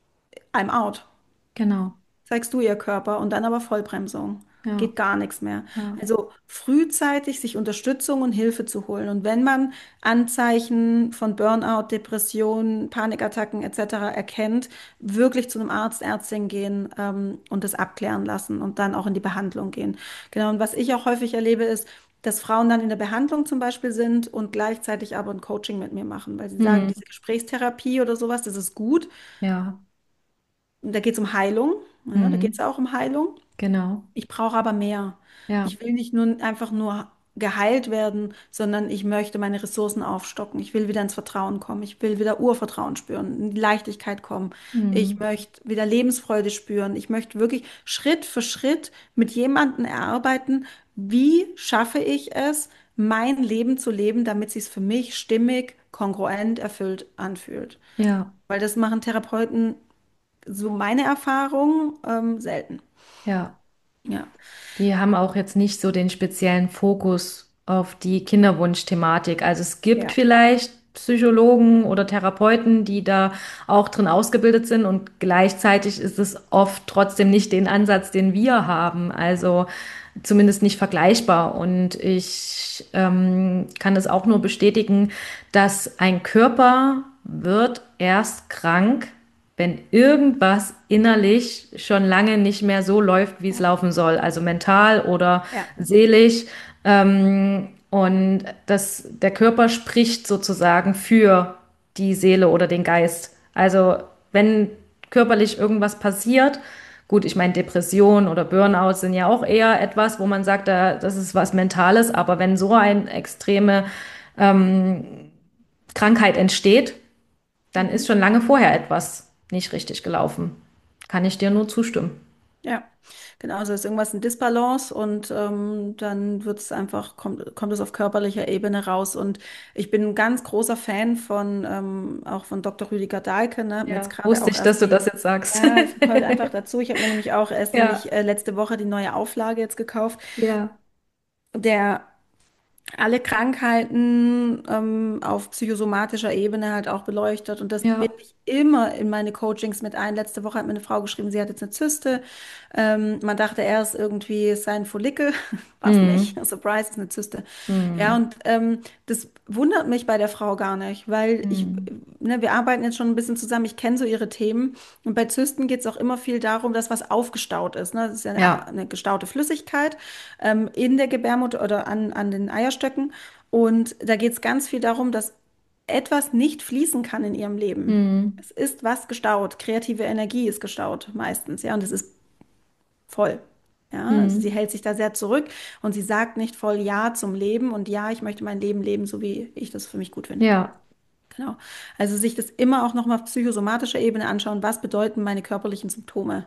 I'm out. genau. Zeigst du ihr Körper und dann aber Vollbremsung. Ja, Geht gar nichts mehr. ja, Also frühzeitig sich Unterstützung und Hilfe zu holen. Und wenn man Anzeichen von Burnout, Depression, Panikattacken et cetera erkennt, wirklich zu einem Arzt, Ärztin gehen ähm, und das abklären lassen und dann auch in die Behandlung gehen. Genau. Und was ich auch häufig erlebe, ist, dass Frauen dann in der Behandlung zum Beispiel sind und gleichzeitig aber ein Coaching mit mir machen, weil sie sagen, hm. diese Gesprächstherapie oder sowas, das ist gut. Ja, Und da geht es um Heilung. Ja, da geht es hm. auch um Heilung. Genau. Ich brauche aber mehr. Ja, Ich will nicht nur einfach nur geheilt werden, sondern ich möchte meine Ressourcen aufstocken. Ich will wieder ins Vertrauen kommen. Ich will wieder Urvertrauen spüren, in die Leichtigkeit kommen. Ich hm. möchte wieder Lebensfreude spüren. Ich möchte wirklich Schritt für Schritt mit jemandem erarbeiten, wie schaffe ich es, mein Leben zu leben, damit es sich für mich stimmig, kongruent, erfüllt anfühlt. Ja, Weil das machen Therapeuten, so meine Erfahrung, ähm, selten. ja. Ja. Die haben auch jetzt nicht so den speziellen Fokus auf die Kinderwunschthematik. Also es gibt Ja. vielleicht Psychologen oder Therapeuten, die da auch drin ausgebildet sind und gleichzeitig ist es oft trotzdem nicht den Ansatz, den wir haben. Also zumindest nicht vergleichbar. Und ich ähm, kann es auch nur bestätigen, dass ein Körper wird erst krank, wenn irgendwas innerlich schon lange nicht mehr so läuft, wie es Ja. laufen soll, also mental oder Ja. seelisch. Ähm, und das, der Körper spricht sozusagen für die Seele oder den Geist. Also wenn körperlich irgendwas passiert, gut, ich meine, Depression oder Burnout sind ja auch eher etwas, wo man sagt, da, das ist was Mentales, aber wenn so eine extreme ähm, Krankheit entsteht, dann ist Mhm. schon lange vorher etwas nicht richtig gelaufen. Kann ich dir nur zustimmen. Ja, genau, also ist irgendwas in Disbalance und ähm, dann wird es einfach, kommt, kommt es auf körperlicher Ebene raus. Und ich bin ein ganz großer Fan von, ähm, auch von Doktor Rüdiger Dahlke, ne? Hab mir jetzt Ja, gerade wusste auch ich, dass erst du die, das jetzt sagst. ja, es gehört einfach dazu. Ich habe mir nämlich auch erst Ja, nämlich äh, letzte Woche die neue Auflage jetzt gekauft. ja, Der alle Krankheiten ähm, auf psychosomatischer Ebene halt auch beleuchtet. Und das binde Ja. ich immer in meine Coachings mit ein. Letzte Woche hat mir eine Frau geschrieben, sie hat jetzt eine Zyste. Ähm, man dachte erst irgendwie, es sei ein Follikel. War es nicht. Mhm. Surprise, es ist eine Zyste. Ja, Mhm. und ähm, das wundert mich bei der Frau gar nicht, weil ich, Mhm. ne, wir arbeiten jetzt schon ein bisschen zusammen, ich kenne so ihre Themen. Und bei Zysten geht es auch immer viel darum, dass was aufgestaut ist. Ne? Das ist ja eine, Ja. eine gestaute Flüssigkeit ähm, in der Gebärmutter oder an, an den Eierstöcken. Und da geht es ganz viel darum, dass etwas nicht fließen kann in ihrem Leben. Mhm. Es ist was gestaut. Kreative Energie ist gestaut meistens, ja, und es ist voll. Ja, also sie Mhm. hält sich da sehr zurück und sie sagt nicht voll Ja zum Leben und ja, ich möchte mein Leben leben, so wie ich das für mich gut finde. Ja. Genau. Also sich das immer auch nochmal auf psychosomatischer Ebene anschauen, was bedeuten meine körperlichen Symptome?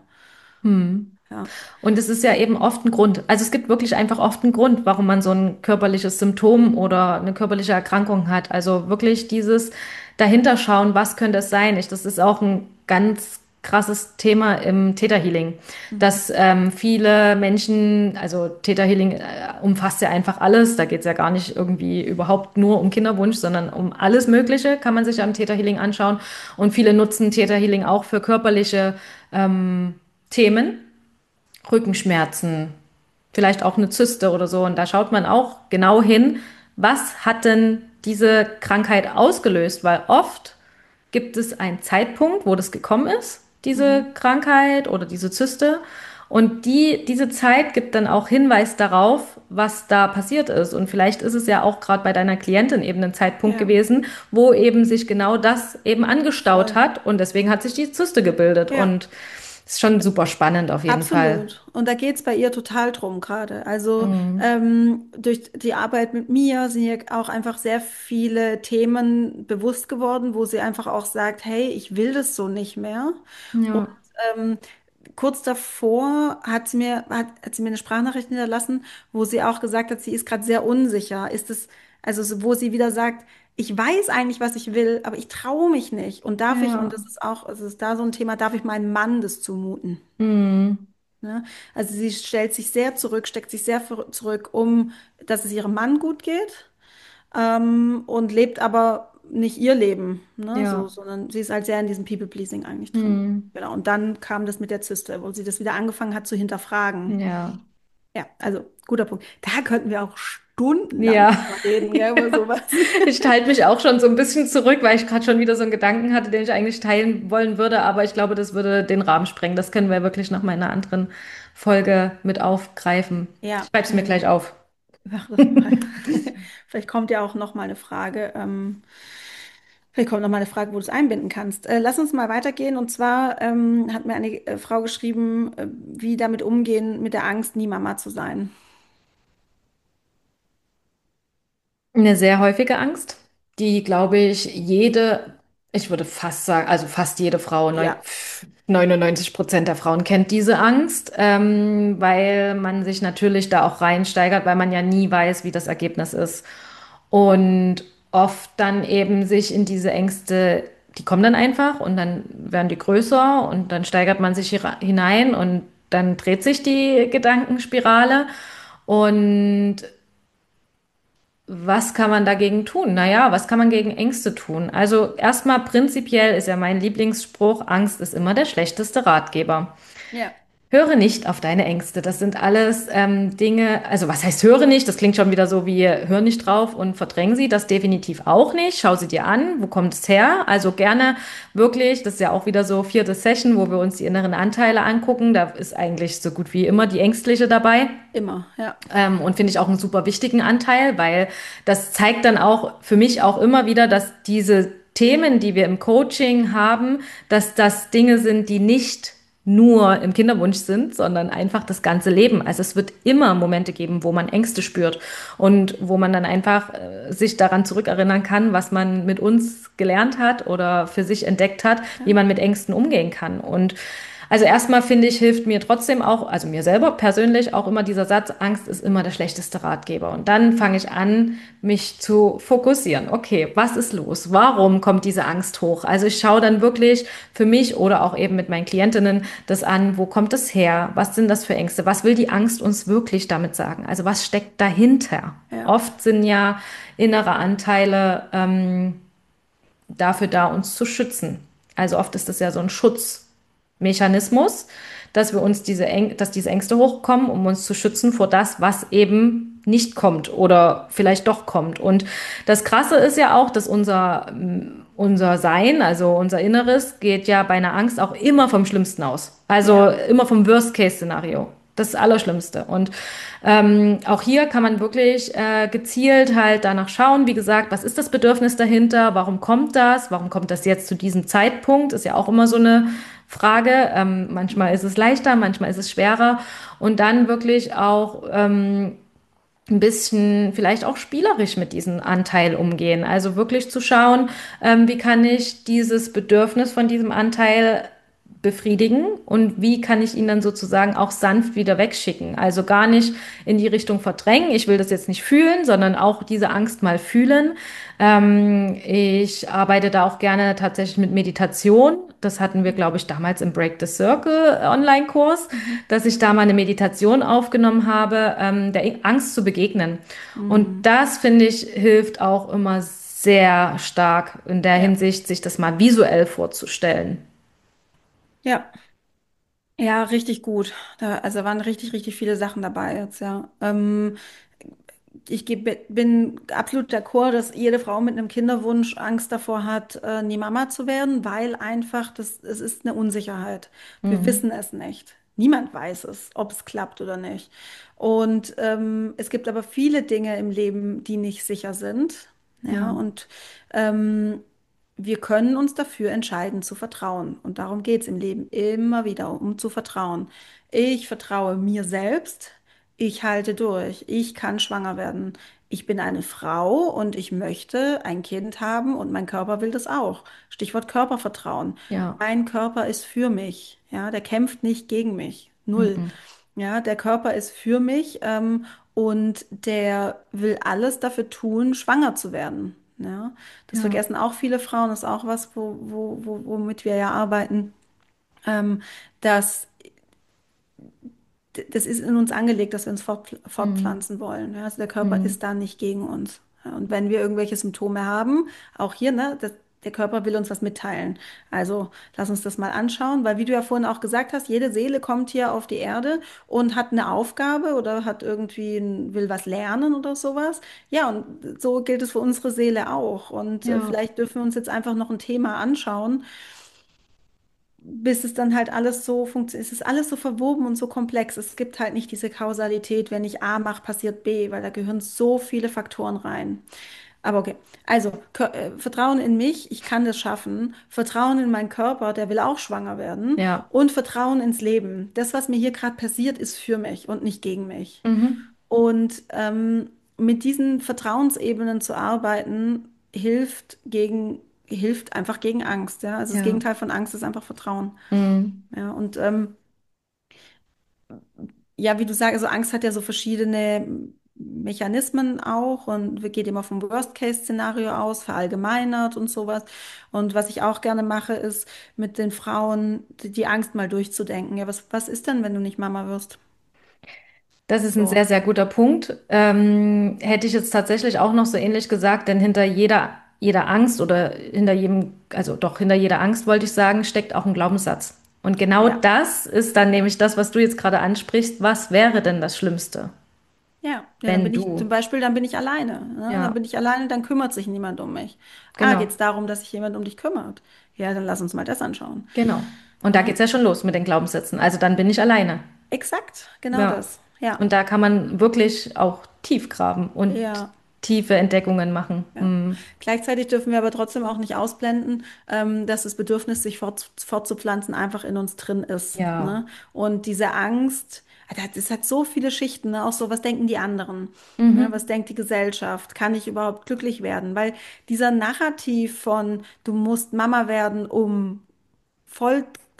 Mhm. Ja, Und es ist ja eben oft ein Grund. Also es gibt wirklich einfach oft einen Grund, warum man so ein körperliches Symptom oder eine körperliche Erkrankung hat. Also wirklich dieses dahinter schauen, was könnte es sein? Ich, das ist auch ein ganz krasses Thema im Theta Healing, mhm. dass ähm, viele Menschen, also Theta Healing äh, umfasst ja einfach alles. Da geht es ja gar nicht irgendwie überhaupt nur um Kinderwunsch, sondern um alles Mögliche kann man sich am Theta Healing anschauen. Und viele nutzen Theta Healing auch für körperliche ähm, Themen. Rückenschmerzen, vielleicht auch eine Zyste oder so. Und da schaut man auch genau hin, was hat denn diese Krankheit ausgelöst? Weil oft gibt es einen Zeitpunkt, wo das gekommen ist, diese Mhm. Krankheit oder diese Zyste. Und die, diese Zeit gibt dann auch Hinweis darauf, was da passiert ist. Und vielleicht ist es ja auch gerade bei deiner Klientin eben ein Zeitpunkt Ja, gewesen, wo eben sich genau das eben angestaut voll. hat. Und deswegen hat sich die Zyste gebildet. Ja. Und ist schon super spannend auf jeden Fall. Absolut. Und da geht's bei ihr total drum gerade. Also Mhm. ähm, durch die Arbeit mit mir sind ihr auch einfach sehr viele Themen bewusst geworden, wo sie einfach auch sagt, hey, ich will das so nicht mehr. Und Ja, ähm, kurz davor hat sie mir, hat, hat sie mir eine Sprachnachricht hinterlassen, wo sie auch gesagt hat, sie ist gerade sehr unsicher. Ist es, also so, wo sie wieder sagt, ich weiß eigentlich, was ich will, aber ich traue mich nicht. Und darf ich, und ja. das ist auch, es ist da so ein Thema, darf ich meinem Mann das zumuten? Mhm. Ne? Also sie stellt sich sehr zurück, steckt sich sehr für- zurück, um, dass es ihrem Mann gut geht, ähm, und lebt aber nicht ihr Leben, ne? So, Ja. sondern sie ist halt sehr in diesem People-Pleasing eigentlich drin. Mhm. Genau. Und dann kam das mit der Zyste, wo sie das wieder angefangen hat zu hinterfragen. Ja. Ja, also guter Punkt. Da könnten wir auch stundenlang Ja. drüber reden, gell, über sowas. Ich halte mich auch schon so ein bisschen zurück, weil ich gerade schon wieder so einen Gedanken hatte, den ich eigentlich teilen wollen würde, aber ich glaube, das würde den Rahmen sprengen. Das können wir wirklich noch mal in einer anderen Folge mit aufgreifen. Ich Ja, schreibe es mir gleich ähm, auf. ach, das mal. Vielleicht kommt ja auch noch mal eine Frage. Ähm, Vielleicht kommt noch mal eine Frage, wo du es einbinden kannst. Äh, lass uns mal weitergehen. Und zwar ähm, hat mir eine äh, Frau geschrieben, äh, wie damit umgehen, mit der Angst, nie Mama zu sein. Eine sehr häufige Angst, die, glaube ich, jede, ich würde fast sagen, also fast jede Frau, neun- Ja, neunundneunzig Prozent der Frauen kennt diese Angst, ähm, weil man sich natürlich da auch reinsteigert, weil man ja nie weiß, wie das Ergebnis ist. Und oft dann eben sich in diese Ängste, die kommen dann einfach und dann werden die größer und dann steigert man sich hier hinein und dann dreht sich die Gedankenspirale. Und was kann man dagegen tun? Naja, was kann man gegen Ängste tun? Also erstmal prinzipiell ist ja mein Lieblingsspruch, Angst ist immer der schlechteste Ratgeber. ja, Höre nicht auf deine Ängste. Das sind alles ähm, Dinge, also was heißt höre nicht? Das klingt schon wieder so wie hör nicht drauf und verdräng sie. Das definitiv auch nicht. Schau sie dir an. Wo kommt es her? Also gerne wirklich, das ist ja auch wieder so vierte Session, wo wir uns die inneren Anteile angucken. Da ist eigentlich so gut wie immer die ängstliche dabei. immer, ja. Ähm, und finde ich auch einen super wichtigen Anteil, weil das zeigt dann auch für mich auch immer wieder, dass diese Themen, die wir im Coaching haben, dass das Dinge sind, die nicht nur im Kinderwunsch sind, sondern einfach das ganze Leben. Also es wird immer Momente geben, wo man Ängste spürt und wo man dann einfach äh, sich daran zurückerinnern kann, was man mit uns gelernt hat oder für sich entdeckt hat, wie Ja. man mit Ängsten umgehen kann. Und Also erstmal finde ich, hilft mir trotzdem auch, also mir selber persönlich auch immer dieser Satz, Angst ist immer der schlechteste Ratgeber. Und dann fange ich an, mich zu fokussieren. Okay, was ist los? Warum kommt diese Angst hoch? Also ich schaue dann wirklich für mich oder auch eben mit meinen Klientinnen das an, wo kommt es her? Was sind das für Ängste? Was will die Angst uns wirklich damit sagen? Also was steckt dahinter? Ja, Oft sind ja innere Anteile ähm, dafür da, uns zu schützen. Also oft ist das ja so ein Schutzmechanismus, dass wir uns diese Äng dass diese Ängste hochkommen, um uns zu schützen vor das, was eben nicht kommt oder vielleicht doch kommt. Und das Krasse ist ja auch, dass unser, unser Sein, also unser Inneres, geht ja bei einer Angst auch immer vom Schlimmsten aus. Also ja, immer vom Worst-Case-Szenario. Das Allerschlimmste. Und ähm, auch hier kann man wirklich äh, gezielt halt danach schauen, wie gesagt, was ist das Bedürfnis dahinter, warum kommt das, warum kommt das jetzt zu diesem Zeitpunkt, ist ja auch immer so eine Frage. Ähm, manchmal ist es leichter, manchmal ist es schwerer. Und dann wirklich auch ähm, ein bisschen vielleicht auch spielerisch mit diesem Anteil umgehen. Also wirklich zu schauen, ähm, wie kann ich dieses Bedürfnis von diesem Anteil befriedigen und wie kann ich ihn dann sozusagen auch sanft wieder wegschicken. Also gar nicht in die Richtung verdrängen, ich will das jetzt nicht fühlen, sondern auch diese Angst mal fühlen. Ähm, ich arbeite da auch gerne tatsächlich mit Meditation. Das hatten wir, glaube ich, damals im Break the Circle Online-Kurs, mhm. dass ich da mal eine Meditation aufgenommen habe, ähm, der Angst zu begegnen. Und Mhm. das, finde ich, hilft auch immer sehr stark in der Ja, Hinsicht, sich das mal visuell vorzustellen. ja. Ja, richtig gut. Da, also waren richtig, richtig viele Sachen dabei jetzt, ja. Ähm, ich geb, bin absolut d'accord, dass jede Frau mit einem Kinderwunsch Angst davor hat, äh, nie Mama zu werden, weil einfach das, es ist eine Unsicherheit. Wir Mhm. wissen es nicht. Niemand weiß es, ob es klappt oder nicht. Und ähm, es gibt aber viele Dinge im Leben, die nicht sicher sind. Ja, Ja, und ähm, wir können uns dafür entscheiden, zu vertrauen. Und darum geht es im Leben immer wieder, um zu vertrauen. Ich vertraue mir selbst. Ich halte durch. Ich kann schwanger werden. Ich bin eine Frau und ich möchte ein Kind haben und mein Körper will das auch. Stichwort Körpervertrauen. ja, Mein Körper ist für mich. Ja, der kämpft nicht gegen mich. Null. mhm. Ja, der Körper ist für mich, ähm, und der will alles dafür tun, schwanger zu werden. Ja, das Ja, vergessen auch viele Frauen. Das ist auch was, wo, wo, wo, womit wir ja arbeiten, ähm, dass das ist in uns angelegt, dass wir uns fortpfl mhm. fortpflanzen wollen. Ja, also der Körper ist Mhm. da nicht gegen uns. Ja, und wenn wir irgendwelche Symptome haben, auch hier, ne, das, der Körper will uns was mitteilen. Also lass uns das mal anschauen, weil wie du ja vorhin auch gesagt hast, jede Seele kommt hier auf die Erde und hat eine Aufgabe oder hat irgendwie ein, will was lernen oder sowas. Ja, und so gilt es für unsere Seele auch. Und äh, Ja, vielleicht dürfen wir uns jetzt einfach noch ein Thema anschauen, bis es dann halt alles so funktioniert. Es ist alles so verwoben und so komplex. Es gibt halt nicht diese Kausalität, wenn ich A mache, passiert B, weil da gehören so viele Faktoren rein. Aber okay, also Kö- äh, Vertrauen in mich, ich kann das schaffen. Vertrauen in meinen Körper, der will auch schwanger werden. ja, Und Vertrauen ins Leben. Das, was mir hier gerade passiert, ist für mich und nicht gegen mich. mhm. Und ähm, mit diesen Vertrauensebenen zu arbeiten, hilft gegen, hilft einfach gegen Angst. Ja? Also das Ja, Gegenteil von Angst ist einfach Vertrauen. mhm. Ja, und ähm, ja, wie du sagst, also Angst hat ja so verschiedene Mechanismen auch und wir gehen immer vom Worst-Case-Szenario aus, verallgemeinert und sowas. Und was ich auch gerne mache, ist mit den Frauen die, die Angst mal durchzudenken. Ja, was, was ist denn, wenn du nicht Mama wirst? Das ist ein So. sehr, sehr guter Punkt. Ähm, hätte ich jetzt tatsächlich auch noch so ähnlich gesagt, denn hinter jeder, jeder Angst oder hinter jedem, also doch hinter jeder Angst, wollte ich sagen, steckt auch ein Glaubenssatz. Und genau Ja. das ist dann nämlich das, was du jetzt gerade ansprichst. Was wäre denn das Schlimmste, Ja, ja, dann wenn bin ich zum du, Beispiel, dann bin ich alleine. Ne? Dann ja, bin ich alleine, dann kümmert sich niemand um mich. Ah, geht genau, es darum, dass sich jemand um dich kümmert? Ja, dann lass uns mal das anschauen. genau. Und da Ja, geht's ja schon los mit den Glaubenssätzen. Also dann bin ich alleine. exakt, genau Ja. das. Ja, Und da kann man wirklich auch tief graben und ja. tiefe Entdeckungen machen. Ja. Hm. Gleichzeitig dürfen wir aber trotzdem auch nicht ausblenden, ähm, dass das Bedürfnis, sich fort, fortzupflanzen, einfach in uns drin ist. Ja. Ne? Und diese Angst, ah, das hat so viele Schichten, ne? Auch so, was denken die anderen? Ne? Mhm. Was denkt die Gesellschaft? Kann ich überhaupt glücklich werden? Weil dieser Narrativ von, du musst Mama werden, um voll,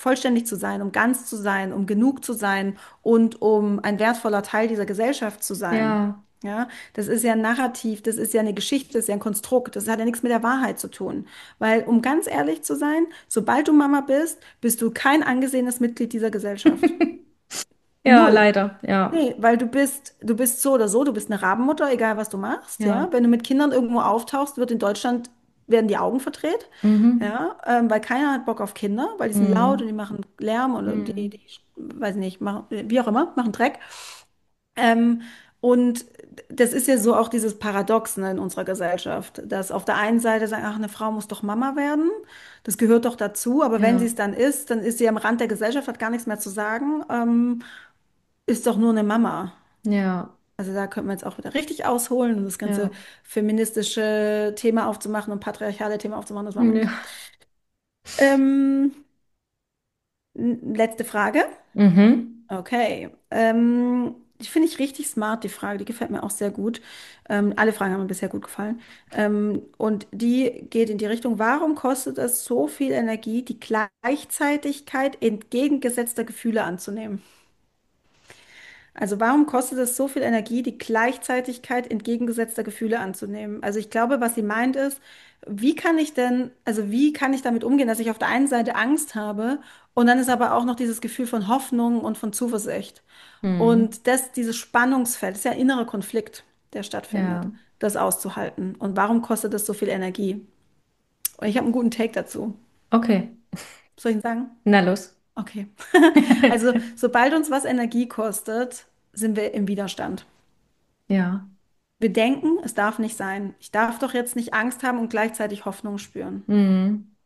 vollständig zu sein, um ganz zu sein, um genug zu sein und um ein wertvoller Teil dieser Gesellschaft zu sein. Ja. Ja, das ist ja ein Narrativ, das ist ja eine Geschichte, das ist ja ein Konstrukt, das hat ja nichts mit der Wahrheit zu tun. Weil, um ganz ehrlich zu sein, sobald du Mama bist, bist du kein angesehenes Mitglied dieser Gesellschaft. Ja, Null. leider. Ja. Nee, weil du bist, du bist so oder so, du bist eine Rabenmutter, egal was du machst, ja. Ja. Wenn du mit Kindern irgendwo auftauchst, wird in Deutschland, werden die Augen verdreht, Mhm. ja, ähm, weil keiner hat Bock auf Kinder, weil die sind laut und die Mhm. machen Lärm und die, Mhm. die, weiß nicht, machen, wie auch immer, machen Dreck. Ähm, und das ist ja so auch dieses Paradox, ne, in unserer Gesellschaft, dass auf der einen Seite sagen, ach, eine Frau muss doch Mama werden, das gehört doch dazu, aber wenn sie Ja. es dann ist, dann ist sie am Rand der Gesellschaft, hat gar nichts mehr zu sagen, ähm, ist doch nur eine Mama. Ja. Also da könnte man jetzt auch wieder richtig ausholen und das ganze Ja. feministische Thema aufzumachen und patriarchale Thema aufzumachen, das machen wir nicht. Ja. Ähm, n- letzte Frage. Mhm. Okay. Ähm, die finde ich richtig smart, die Frage. Die gefällt mir auch sehr gut. Ähm, alle Fragen haben mir bisher gut gefallen. Ähm, und die geht in die Richtung, warum kostet es so viel Energie, die Gleichzeitigkeit entgegengesetzter Gefühle anzunehmen? Also warum kostet es so viel Energie, die Gleichzeitigkeit entgegengesetzter Gefühle anzunehmen? Also ich glaube, was sie meint ist, wie kann ich denn, also wie kann ich damit umgehen, dass ich auf der einen Seite Angst habe und dann ist aber auch noch dieses Gefühl von Hoffnung und von Zuversicht. Mhm. Und das, dieses Spannungsfeld, das ist ja ein innerer Konflikt, der stattfindet, Ja. das auszuhalten. Und warum kostet das so viel Energie? Und ich habe einen guten Take dazu. Okay. Soll ich ihn sagen? Na los. Okay. Also, sobald uns was Energie kostet, sind wir im Widerstand. Ja. Wir denken, es darf nicht sein. Ich darf doch jetzt nicht Angst haben und gleichzeitig Hoffnung spüren. Mhm.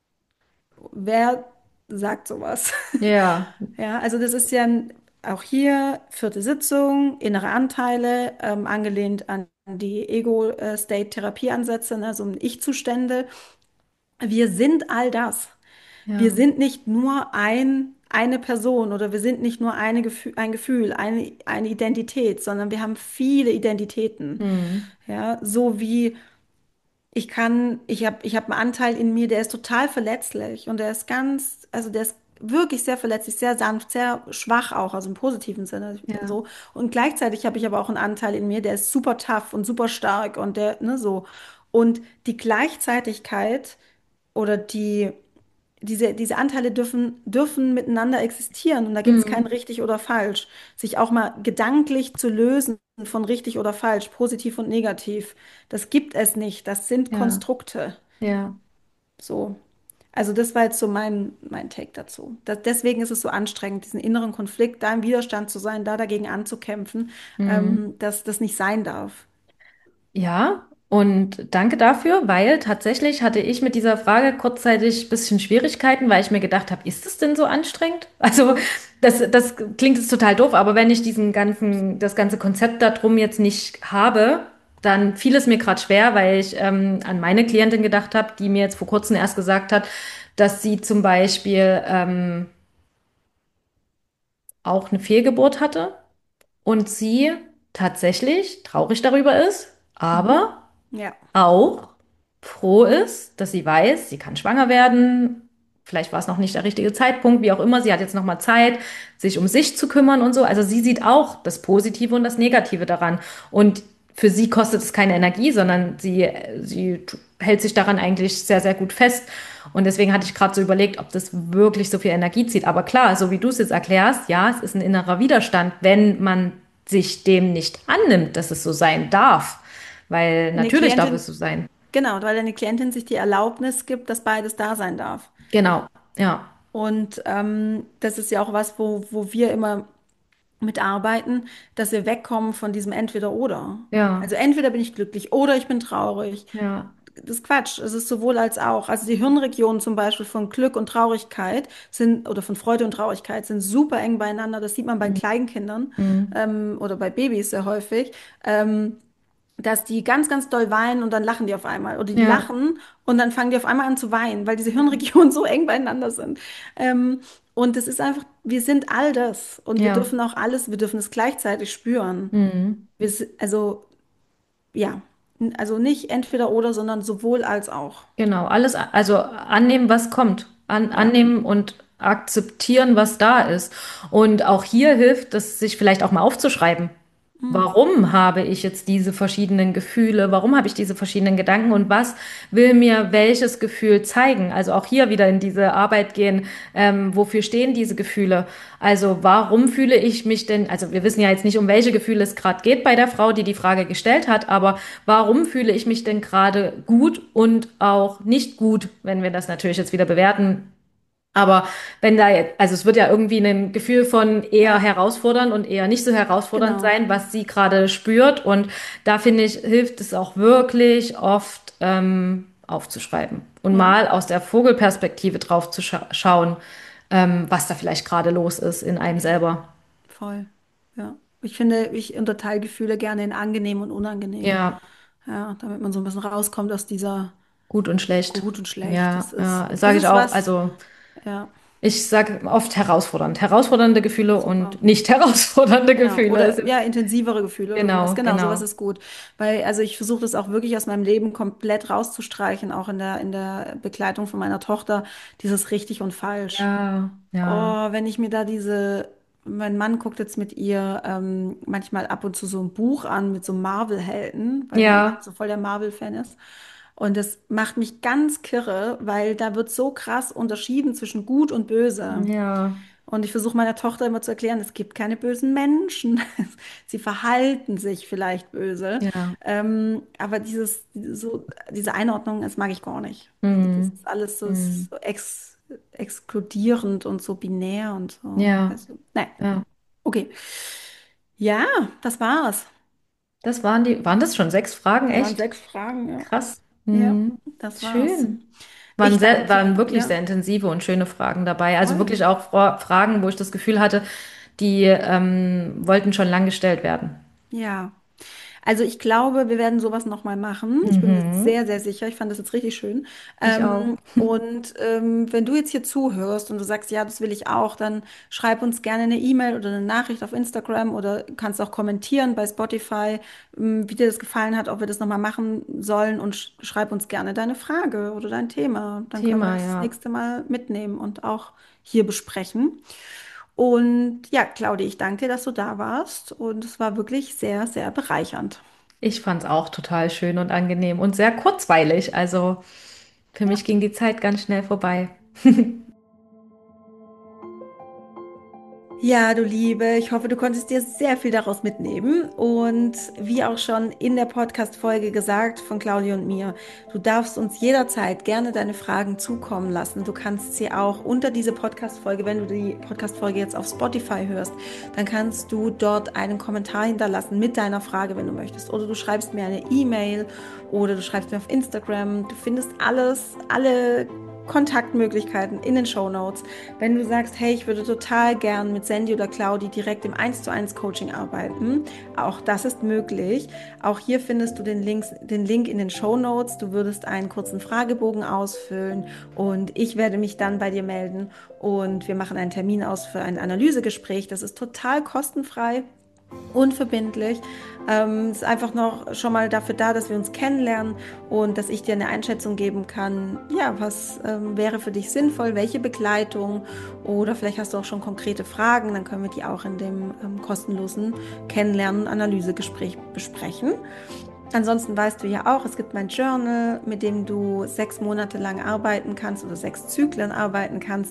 Wer sagt sowas? Ja. Ja, also das ist ja ein- auch hier vierte Sitzung, innere Anteile, ähm, angelehnt an die Ego-State-Therapieansätze, ne, so ein Ich-Zustände. Wir sind all das. Wir Ja. sind nicht nur ein, eine Person oder wir sind nicht nur eine Gefühl, ein Gefühl, eine, eine Identität, sondern wir haben viele Identitäten. Mhm. Ja, so wie ich kann, ich habe, ich habe einen Anteil in mir, der ist total verletzlich und der ist ganz, also der ist wirklich sehr verletzlich, sehr sanft, sehr schwach auch, also im positiven Sinne Ja. so. Und gleichzeitig habe ich aber auch einen Anteil in mir, der ist super tough und super stark und der, ne, so. Und die Gleichzeitigkeit oder die diese, diese Anteile dürfen, dürfen miteinander existieren und da gibt es kein Mhm. richtig oder falsch. Sich auch mal gedanklich zu lösen von richtig oder falsch, positiv und negativ, das gibt es nicht. Das sind Ja. Konstrukte. Ja. So. Also das war jetzt so mein, mein Take dazu. Das, deswegen ist es so anstrengend, diesen inneren Konflikt, da im Widerstand zu sein, da dagegen anzukämpfen, Mhm. ähm, dass das nicht sein darf. Ja, und danke dafür, weil tatsächlich hatte ich mit dieser Frage kurzzeitig ein bisschen Schwierigkeiten, weil ich mir gedacht habe, ist es denn so anstrengend? Also, das, das klingt jetzt total doof, aber wenn ich diesen ganzen, das ganze Konzept darum jetzt nicht habe, dann fiel es mir gerade schwer, weil ich ähm, an meine Klientin gedacht habe, die mir jetzt vor kurzem erst gesagt hat, dass sie zum Beispiel ähm, auch eine Fehlgeburt hatte und sie tatsächlich traurig darüber ist, Mhm. aber Ja. auch froh ist, dass sie weiß, sie kann schwanger werden. Vielleicht war es noch nicht der richtige Zeitpunkt, wie auch immer. Sie hat jetzt noch mal Zeit, sich um sich zu kümmern und so. Also sie sieht auch das Positive und das Negative daran. Und für sie kostet es keine Energie, sondern sie, sie hält sich daran eigentlich sehr, sehr gut fest. Und deswegen hatte ich gerade so überlegt, ob das wirklich so viel Energie zieht. Aber klar, so wie du es jetzt erklärst, ja, es ist ein innerer Widerstand, wenn man sich dem nicht annimmt, dass es so sein darf. Weil Eine natürlich darf Klientin, es so sein. genau, weil eine Klientin sich die Erlaubnis gibt, dass beides da sein darf. Genau. Ja. Und ähm, das ist ja auch was, wo, wo wir immer mitarbeiten, dass wir wegkommen von diesem Entweder-Oder. Ja. Also entweder bin ich glücklich oder ich bin traurig. Ja. Das ist Quatsch. Es ist sowohl als auch. Also die Hirnregionen zum Beispiel von Glück und Traurigkeit sind, oder von Freude und Traurigkeit sind super eng beieinander. Das sieht man bei Kleinkindern Mhm. ähm, oder bei Babys sehr häufig. Ähm, dass die ganz, ganz doll weinen und dann lachen die auf einmal. Oder die Ja. lachen und dann fangen die auf einmal an zu weinen, weil diese Hirnregionen so eng beieinander sind. Ähm, und es ist einfach, wir sind all das. Und wir Ja. dürfen auch alles, wir dürfen es gleichzeitig spüren. Mhm. Wir, si- also, ja, also nicht entweder oder, sondern sowohl als auch. Genau. Alles, also annehmen, was kommt. An, Ja, annehmen und akzeptieren, was da ist. Und auch hier hilft es, sich vielleicht auch mal aufzuschreiben. Mhm. Warum habe ich jetzt diese verschiedenen Gefühle? Warum habe ich diese verschiedenen Gedanken? Und was will mir welches Gefühl zeigen? Also auch hier wieder in diese Arbeit gehen. Ähm, wofür stehen diese Gefühle? Also warum fühle ich mich denn, also wir wissen ja jetzt nicht, um welche Gefühle es gerade geht bei der Frau, die die Frage gestellt hat, aber warum fühle ich mich denn gerade gut und auch nicht gut, wenn wir das natürlich jetzt wieder bewerten? Aber wenn da jetzt, also es wird ja irgendwie ein Gefühl von eher Ja, herausfordernd und eher nicht so herausfordernd genau. sein, was sie gerade spürt. Und da finde ich, hilft es auch wirklich oft ähm, aufzuschreiben und Ja, mal aus der Vogelperspektive drauf zu scha schauen, ähm, was da vielleicht gerade los ist in einem selber. voll. Ja. Ich finde, ich unterteile Gefühle gerne in angenehm und unangenehm. Ja, Ja, damit man so ein bisschen rauskommt aus dieser gut und schlecht. gut und schlecht. Ja, Das ist, ja, das sage ich ist auch. was, Also ja, ich sage oft herausfordernd. Herausfordernde Gefühle super. und nicht herausfordernde Genau. Gefühle. Oder ja, intensivere Gefühle oder sowas. Genau, Genau, sowas genau. ist gut. Weil, also ich versuche das auch wirklich aus meinem Leben komplett rauszustreichen, auch in der, in der Begleitung von meiner Tochter, dieses richtig und falsch. Ja, ja, Oh, wenn ich mir da diese, mein Mann guckt jetzt mit ihr ähm, manchmal ab und zu so ein Buch an mit so Marvel-Helden, weil mein Mann ja, so voll der Marvel-Fan ist. Und das macht mich ganz kirre, weil da wird so krass unterschieden zwischen Gut und Böse. ja, Und ich versuche meiner Tochter immer zu erklären, es gibt keine bösen Menschen. Sie verhalten sich vielleicht böse. ja. Ähm, aber dieses, so, diese Einordnung, das mag ich gar nicht. Das Hm, ist alles so, hm, so ex, exkludierend und so binär und so. ja, Also, nein, ja. okay. Ja, das war's. Das waren die, waren das schon sechs Fragen, Das waren echt? sechs Fragen, ja. Krass. Ja, Hm, das war's. schön. Waren Ich sehr, danke, waren wirklich ja, sehr intensive und schöne Fragen dabei. Also voll. wirklich auch Fra Fragen, wo ich das Gefühl hatte, die ähm, wollten schon lang gestellt werden. Ja. Also ich glaube, wir werden sowas nochmal machen. Ich bin mir Mhm. sehr, sehr sicher. Ich fand das jetzt richtig schön. Ich auch. Ähm, und ähm, wenn du jetzt hier zuhörst und du sagst, ja, das will ich auch, dann schreib uns gerne eine E-Mail oder eine Nachricht auf Instagram oder kannst auch kommentieren bei Spotify, ähm, wie dir das gefallen hat, ob wir das nochmal machen sollen und sch schreib uns gerne deine Frage oder dein Thema. Dann können wir Thema, das das ja. nächste Mal mitnehmen und auch hier besprechen. Und ja, Claudia, ich danke dir, dass du da warst und es war wirklich sehr, sehr bereichernd. Ich fand es auch total schön und angenehm und sehr kurzweilig. Also für mich ging die Zeit ganz schnell vorbei. Ja, du Liebe, ich hoffe, du konntest dir sehr viel daraus mitnehmen. Und wie auch schon in der Podcast-Folge gesagt von Claudia und mir, du darfst uns jederzeit gerne deine Fragen zukommen lassen. Du kannst sie auch unter diese Podcast-Folge, wenn du die Podcast-Folge jetzt auf Spotify hörst, dann kannst du dort einen Kommentar hinterlassen mit deiner Frage, wenn du möchtest. Oder du schreibst mir eine E-Mail oder du schreibst mir auf Instagram. Du findest alles, alle Kontaktmöglichkeiten in den Shownotes. Wenn du sagst, hey, ich würde total gern mit Sandy oder Claudi direkt im eins zu eins Coaching arbeiten, auch das ist möglich. Auch hier findest du den, Links, den Link in den Shownotes. Du würdest einen kurzen Fragebogen ausfüllen und ich werde mich dann bei dir melden und wir machen einen Termin aus für ein Analysegespräch. Das ist total kostenfrei. Unverbindlich. Ähm, ist einfach noch schon mal dafür da, dass wir uns kennenlernen und dass ich dir eine Einschätzung geben kann, ja, was ähm, wäre für dich sinnvoll, welche Begleitung oder vielleicht hast du auch schon konkrete Fragen, dann können wir die auch in dem ähm, kostenlosen Kennenlernen- Analysegespräch besprechen. Ansonsten weißt du ja auch, es gibt mein Journal, mit dem du sechs Monate lang arbeiten kannst oder sechs Zyklen arbeiten kannst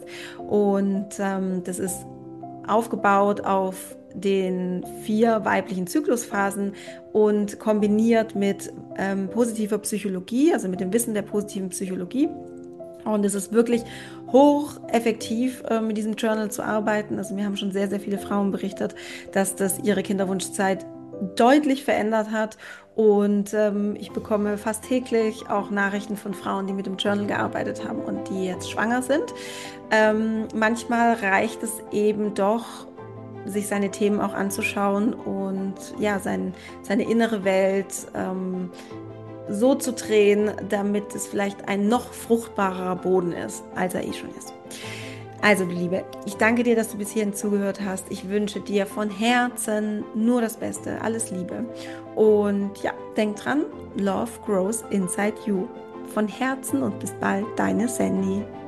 und ähm, das ist aufgebaut auf den vier weiblichen Zyklusphasen und kombiniert mit ähm, positiver Psychologie, also mit dem Wissen der positiven Psychologie. Und es ist wirklich hocheffektiv, äh, mit diesem Journal zu arbeiten. Also mir haben schon sehr, sehr viele Frauen berichtet, dass das ihre Kinderwunschzeit deutlich verändert hat. Und ähm, ich bekomme fast täglich auch Nachrichten von Frauen, die mit dem Journal gearbeitet haben und die jetzt schwanger sind. Ähm, manchmal reicht es eben doch, sich seine Themen auch anzuschauen und ja, sein, seine innere Welt ähm, so zu drehen, damit es vielleicht ein noch fruchtbarer Boden ist, als er eh schon ist. Also, du Liebe, ich danke dir, dass du bis hierhin zugehört hast. Ich wünsche dir von Herzen nur das Beste, alles Liebe. Und ja, denk dran, Love grows inside you. Von Herzen und bis bald, deine Sandy.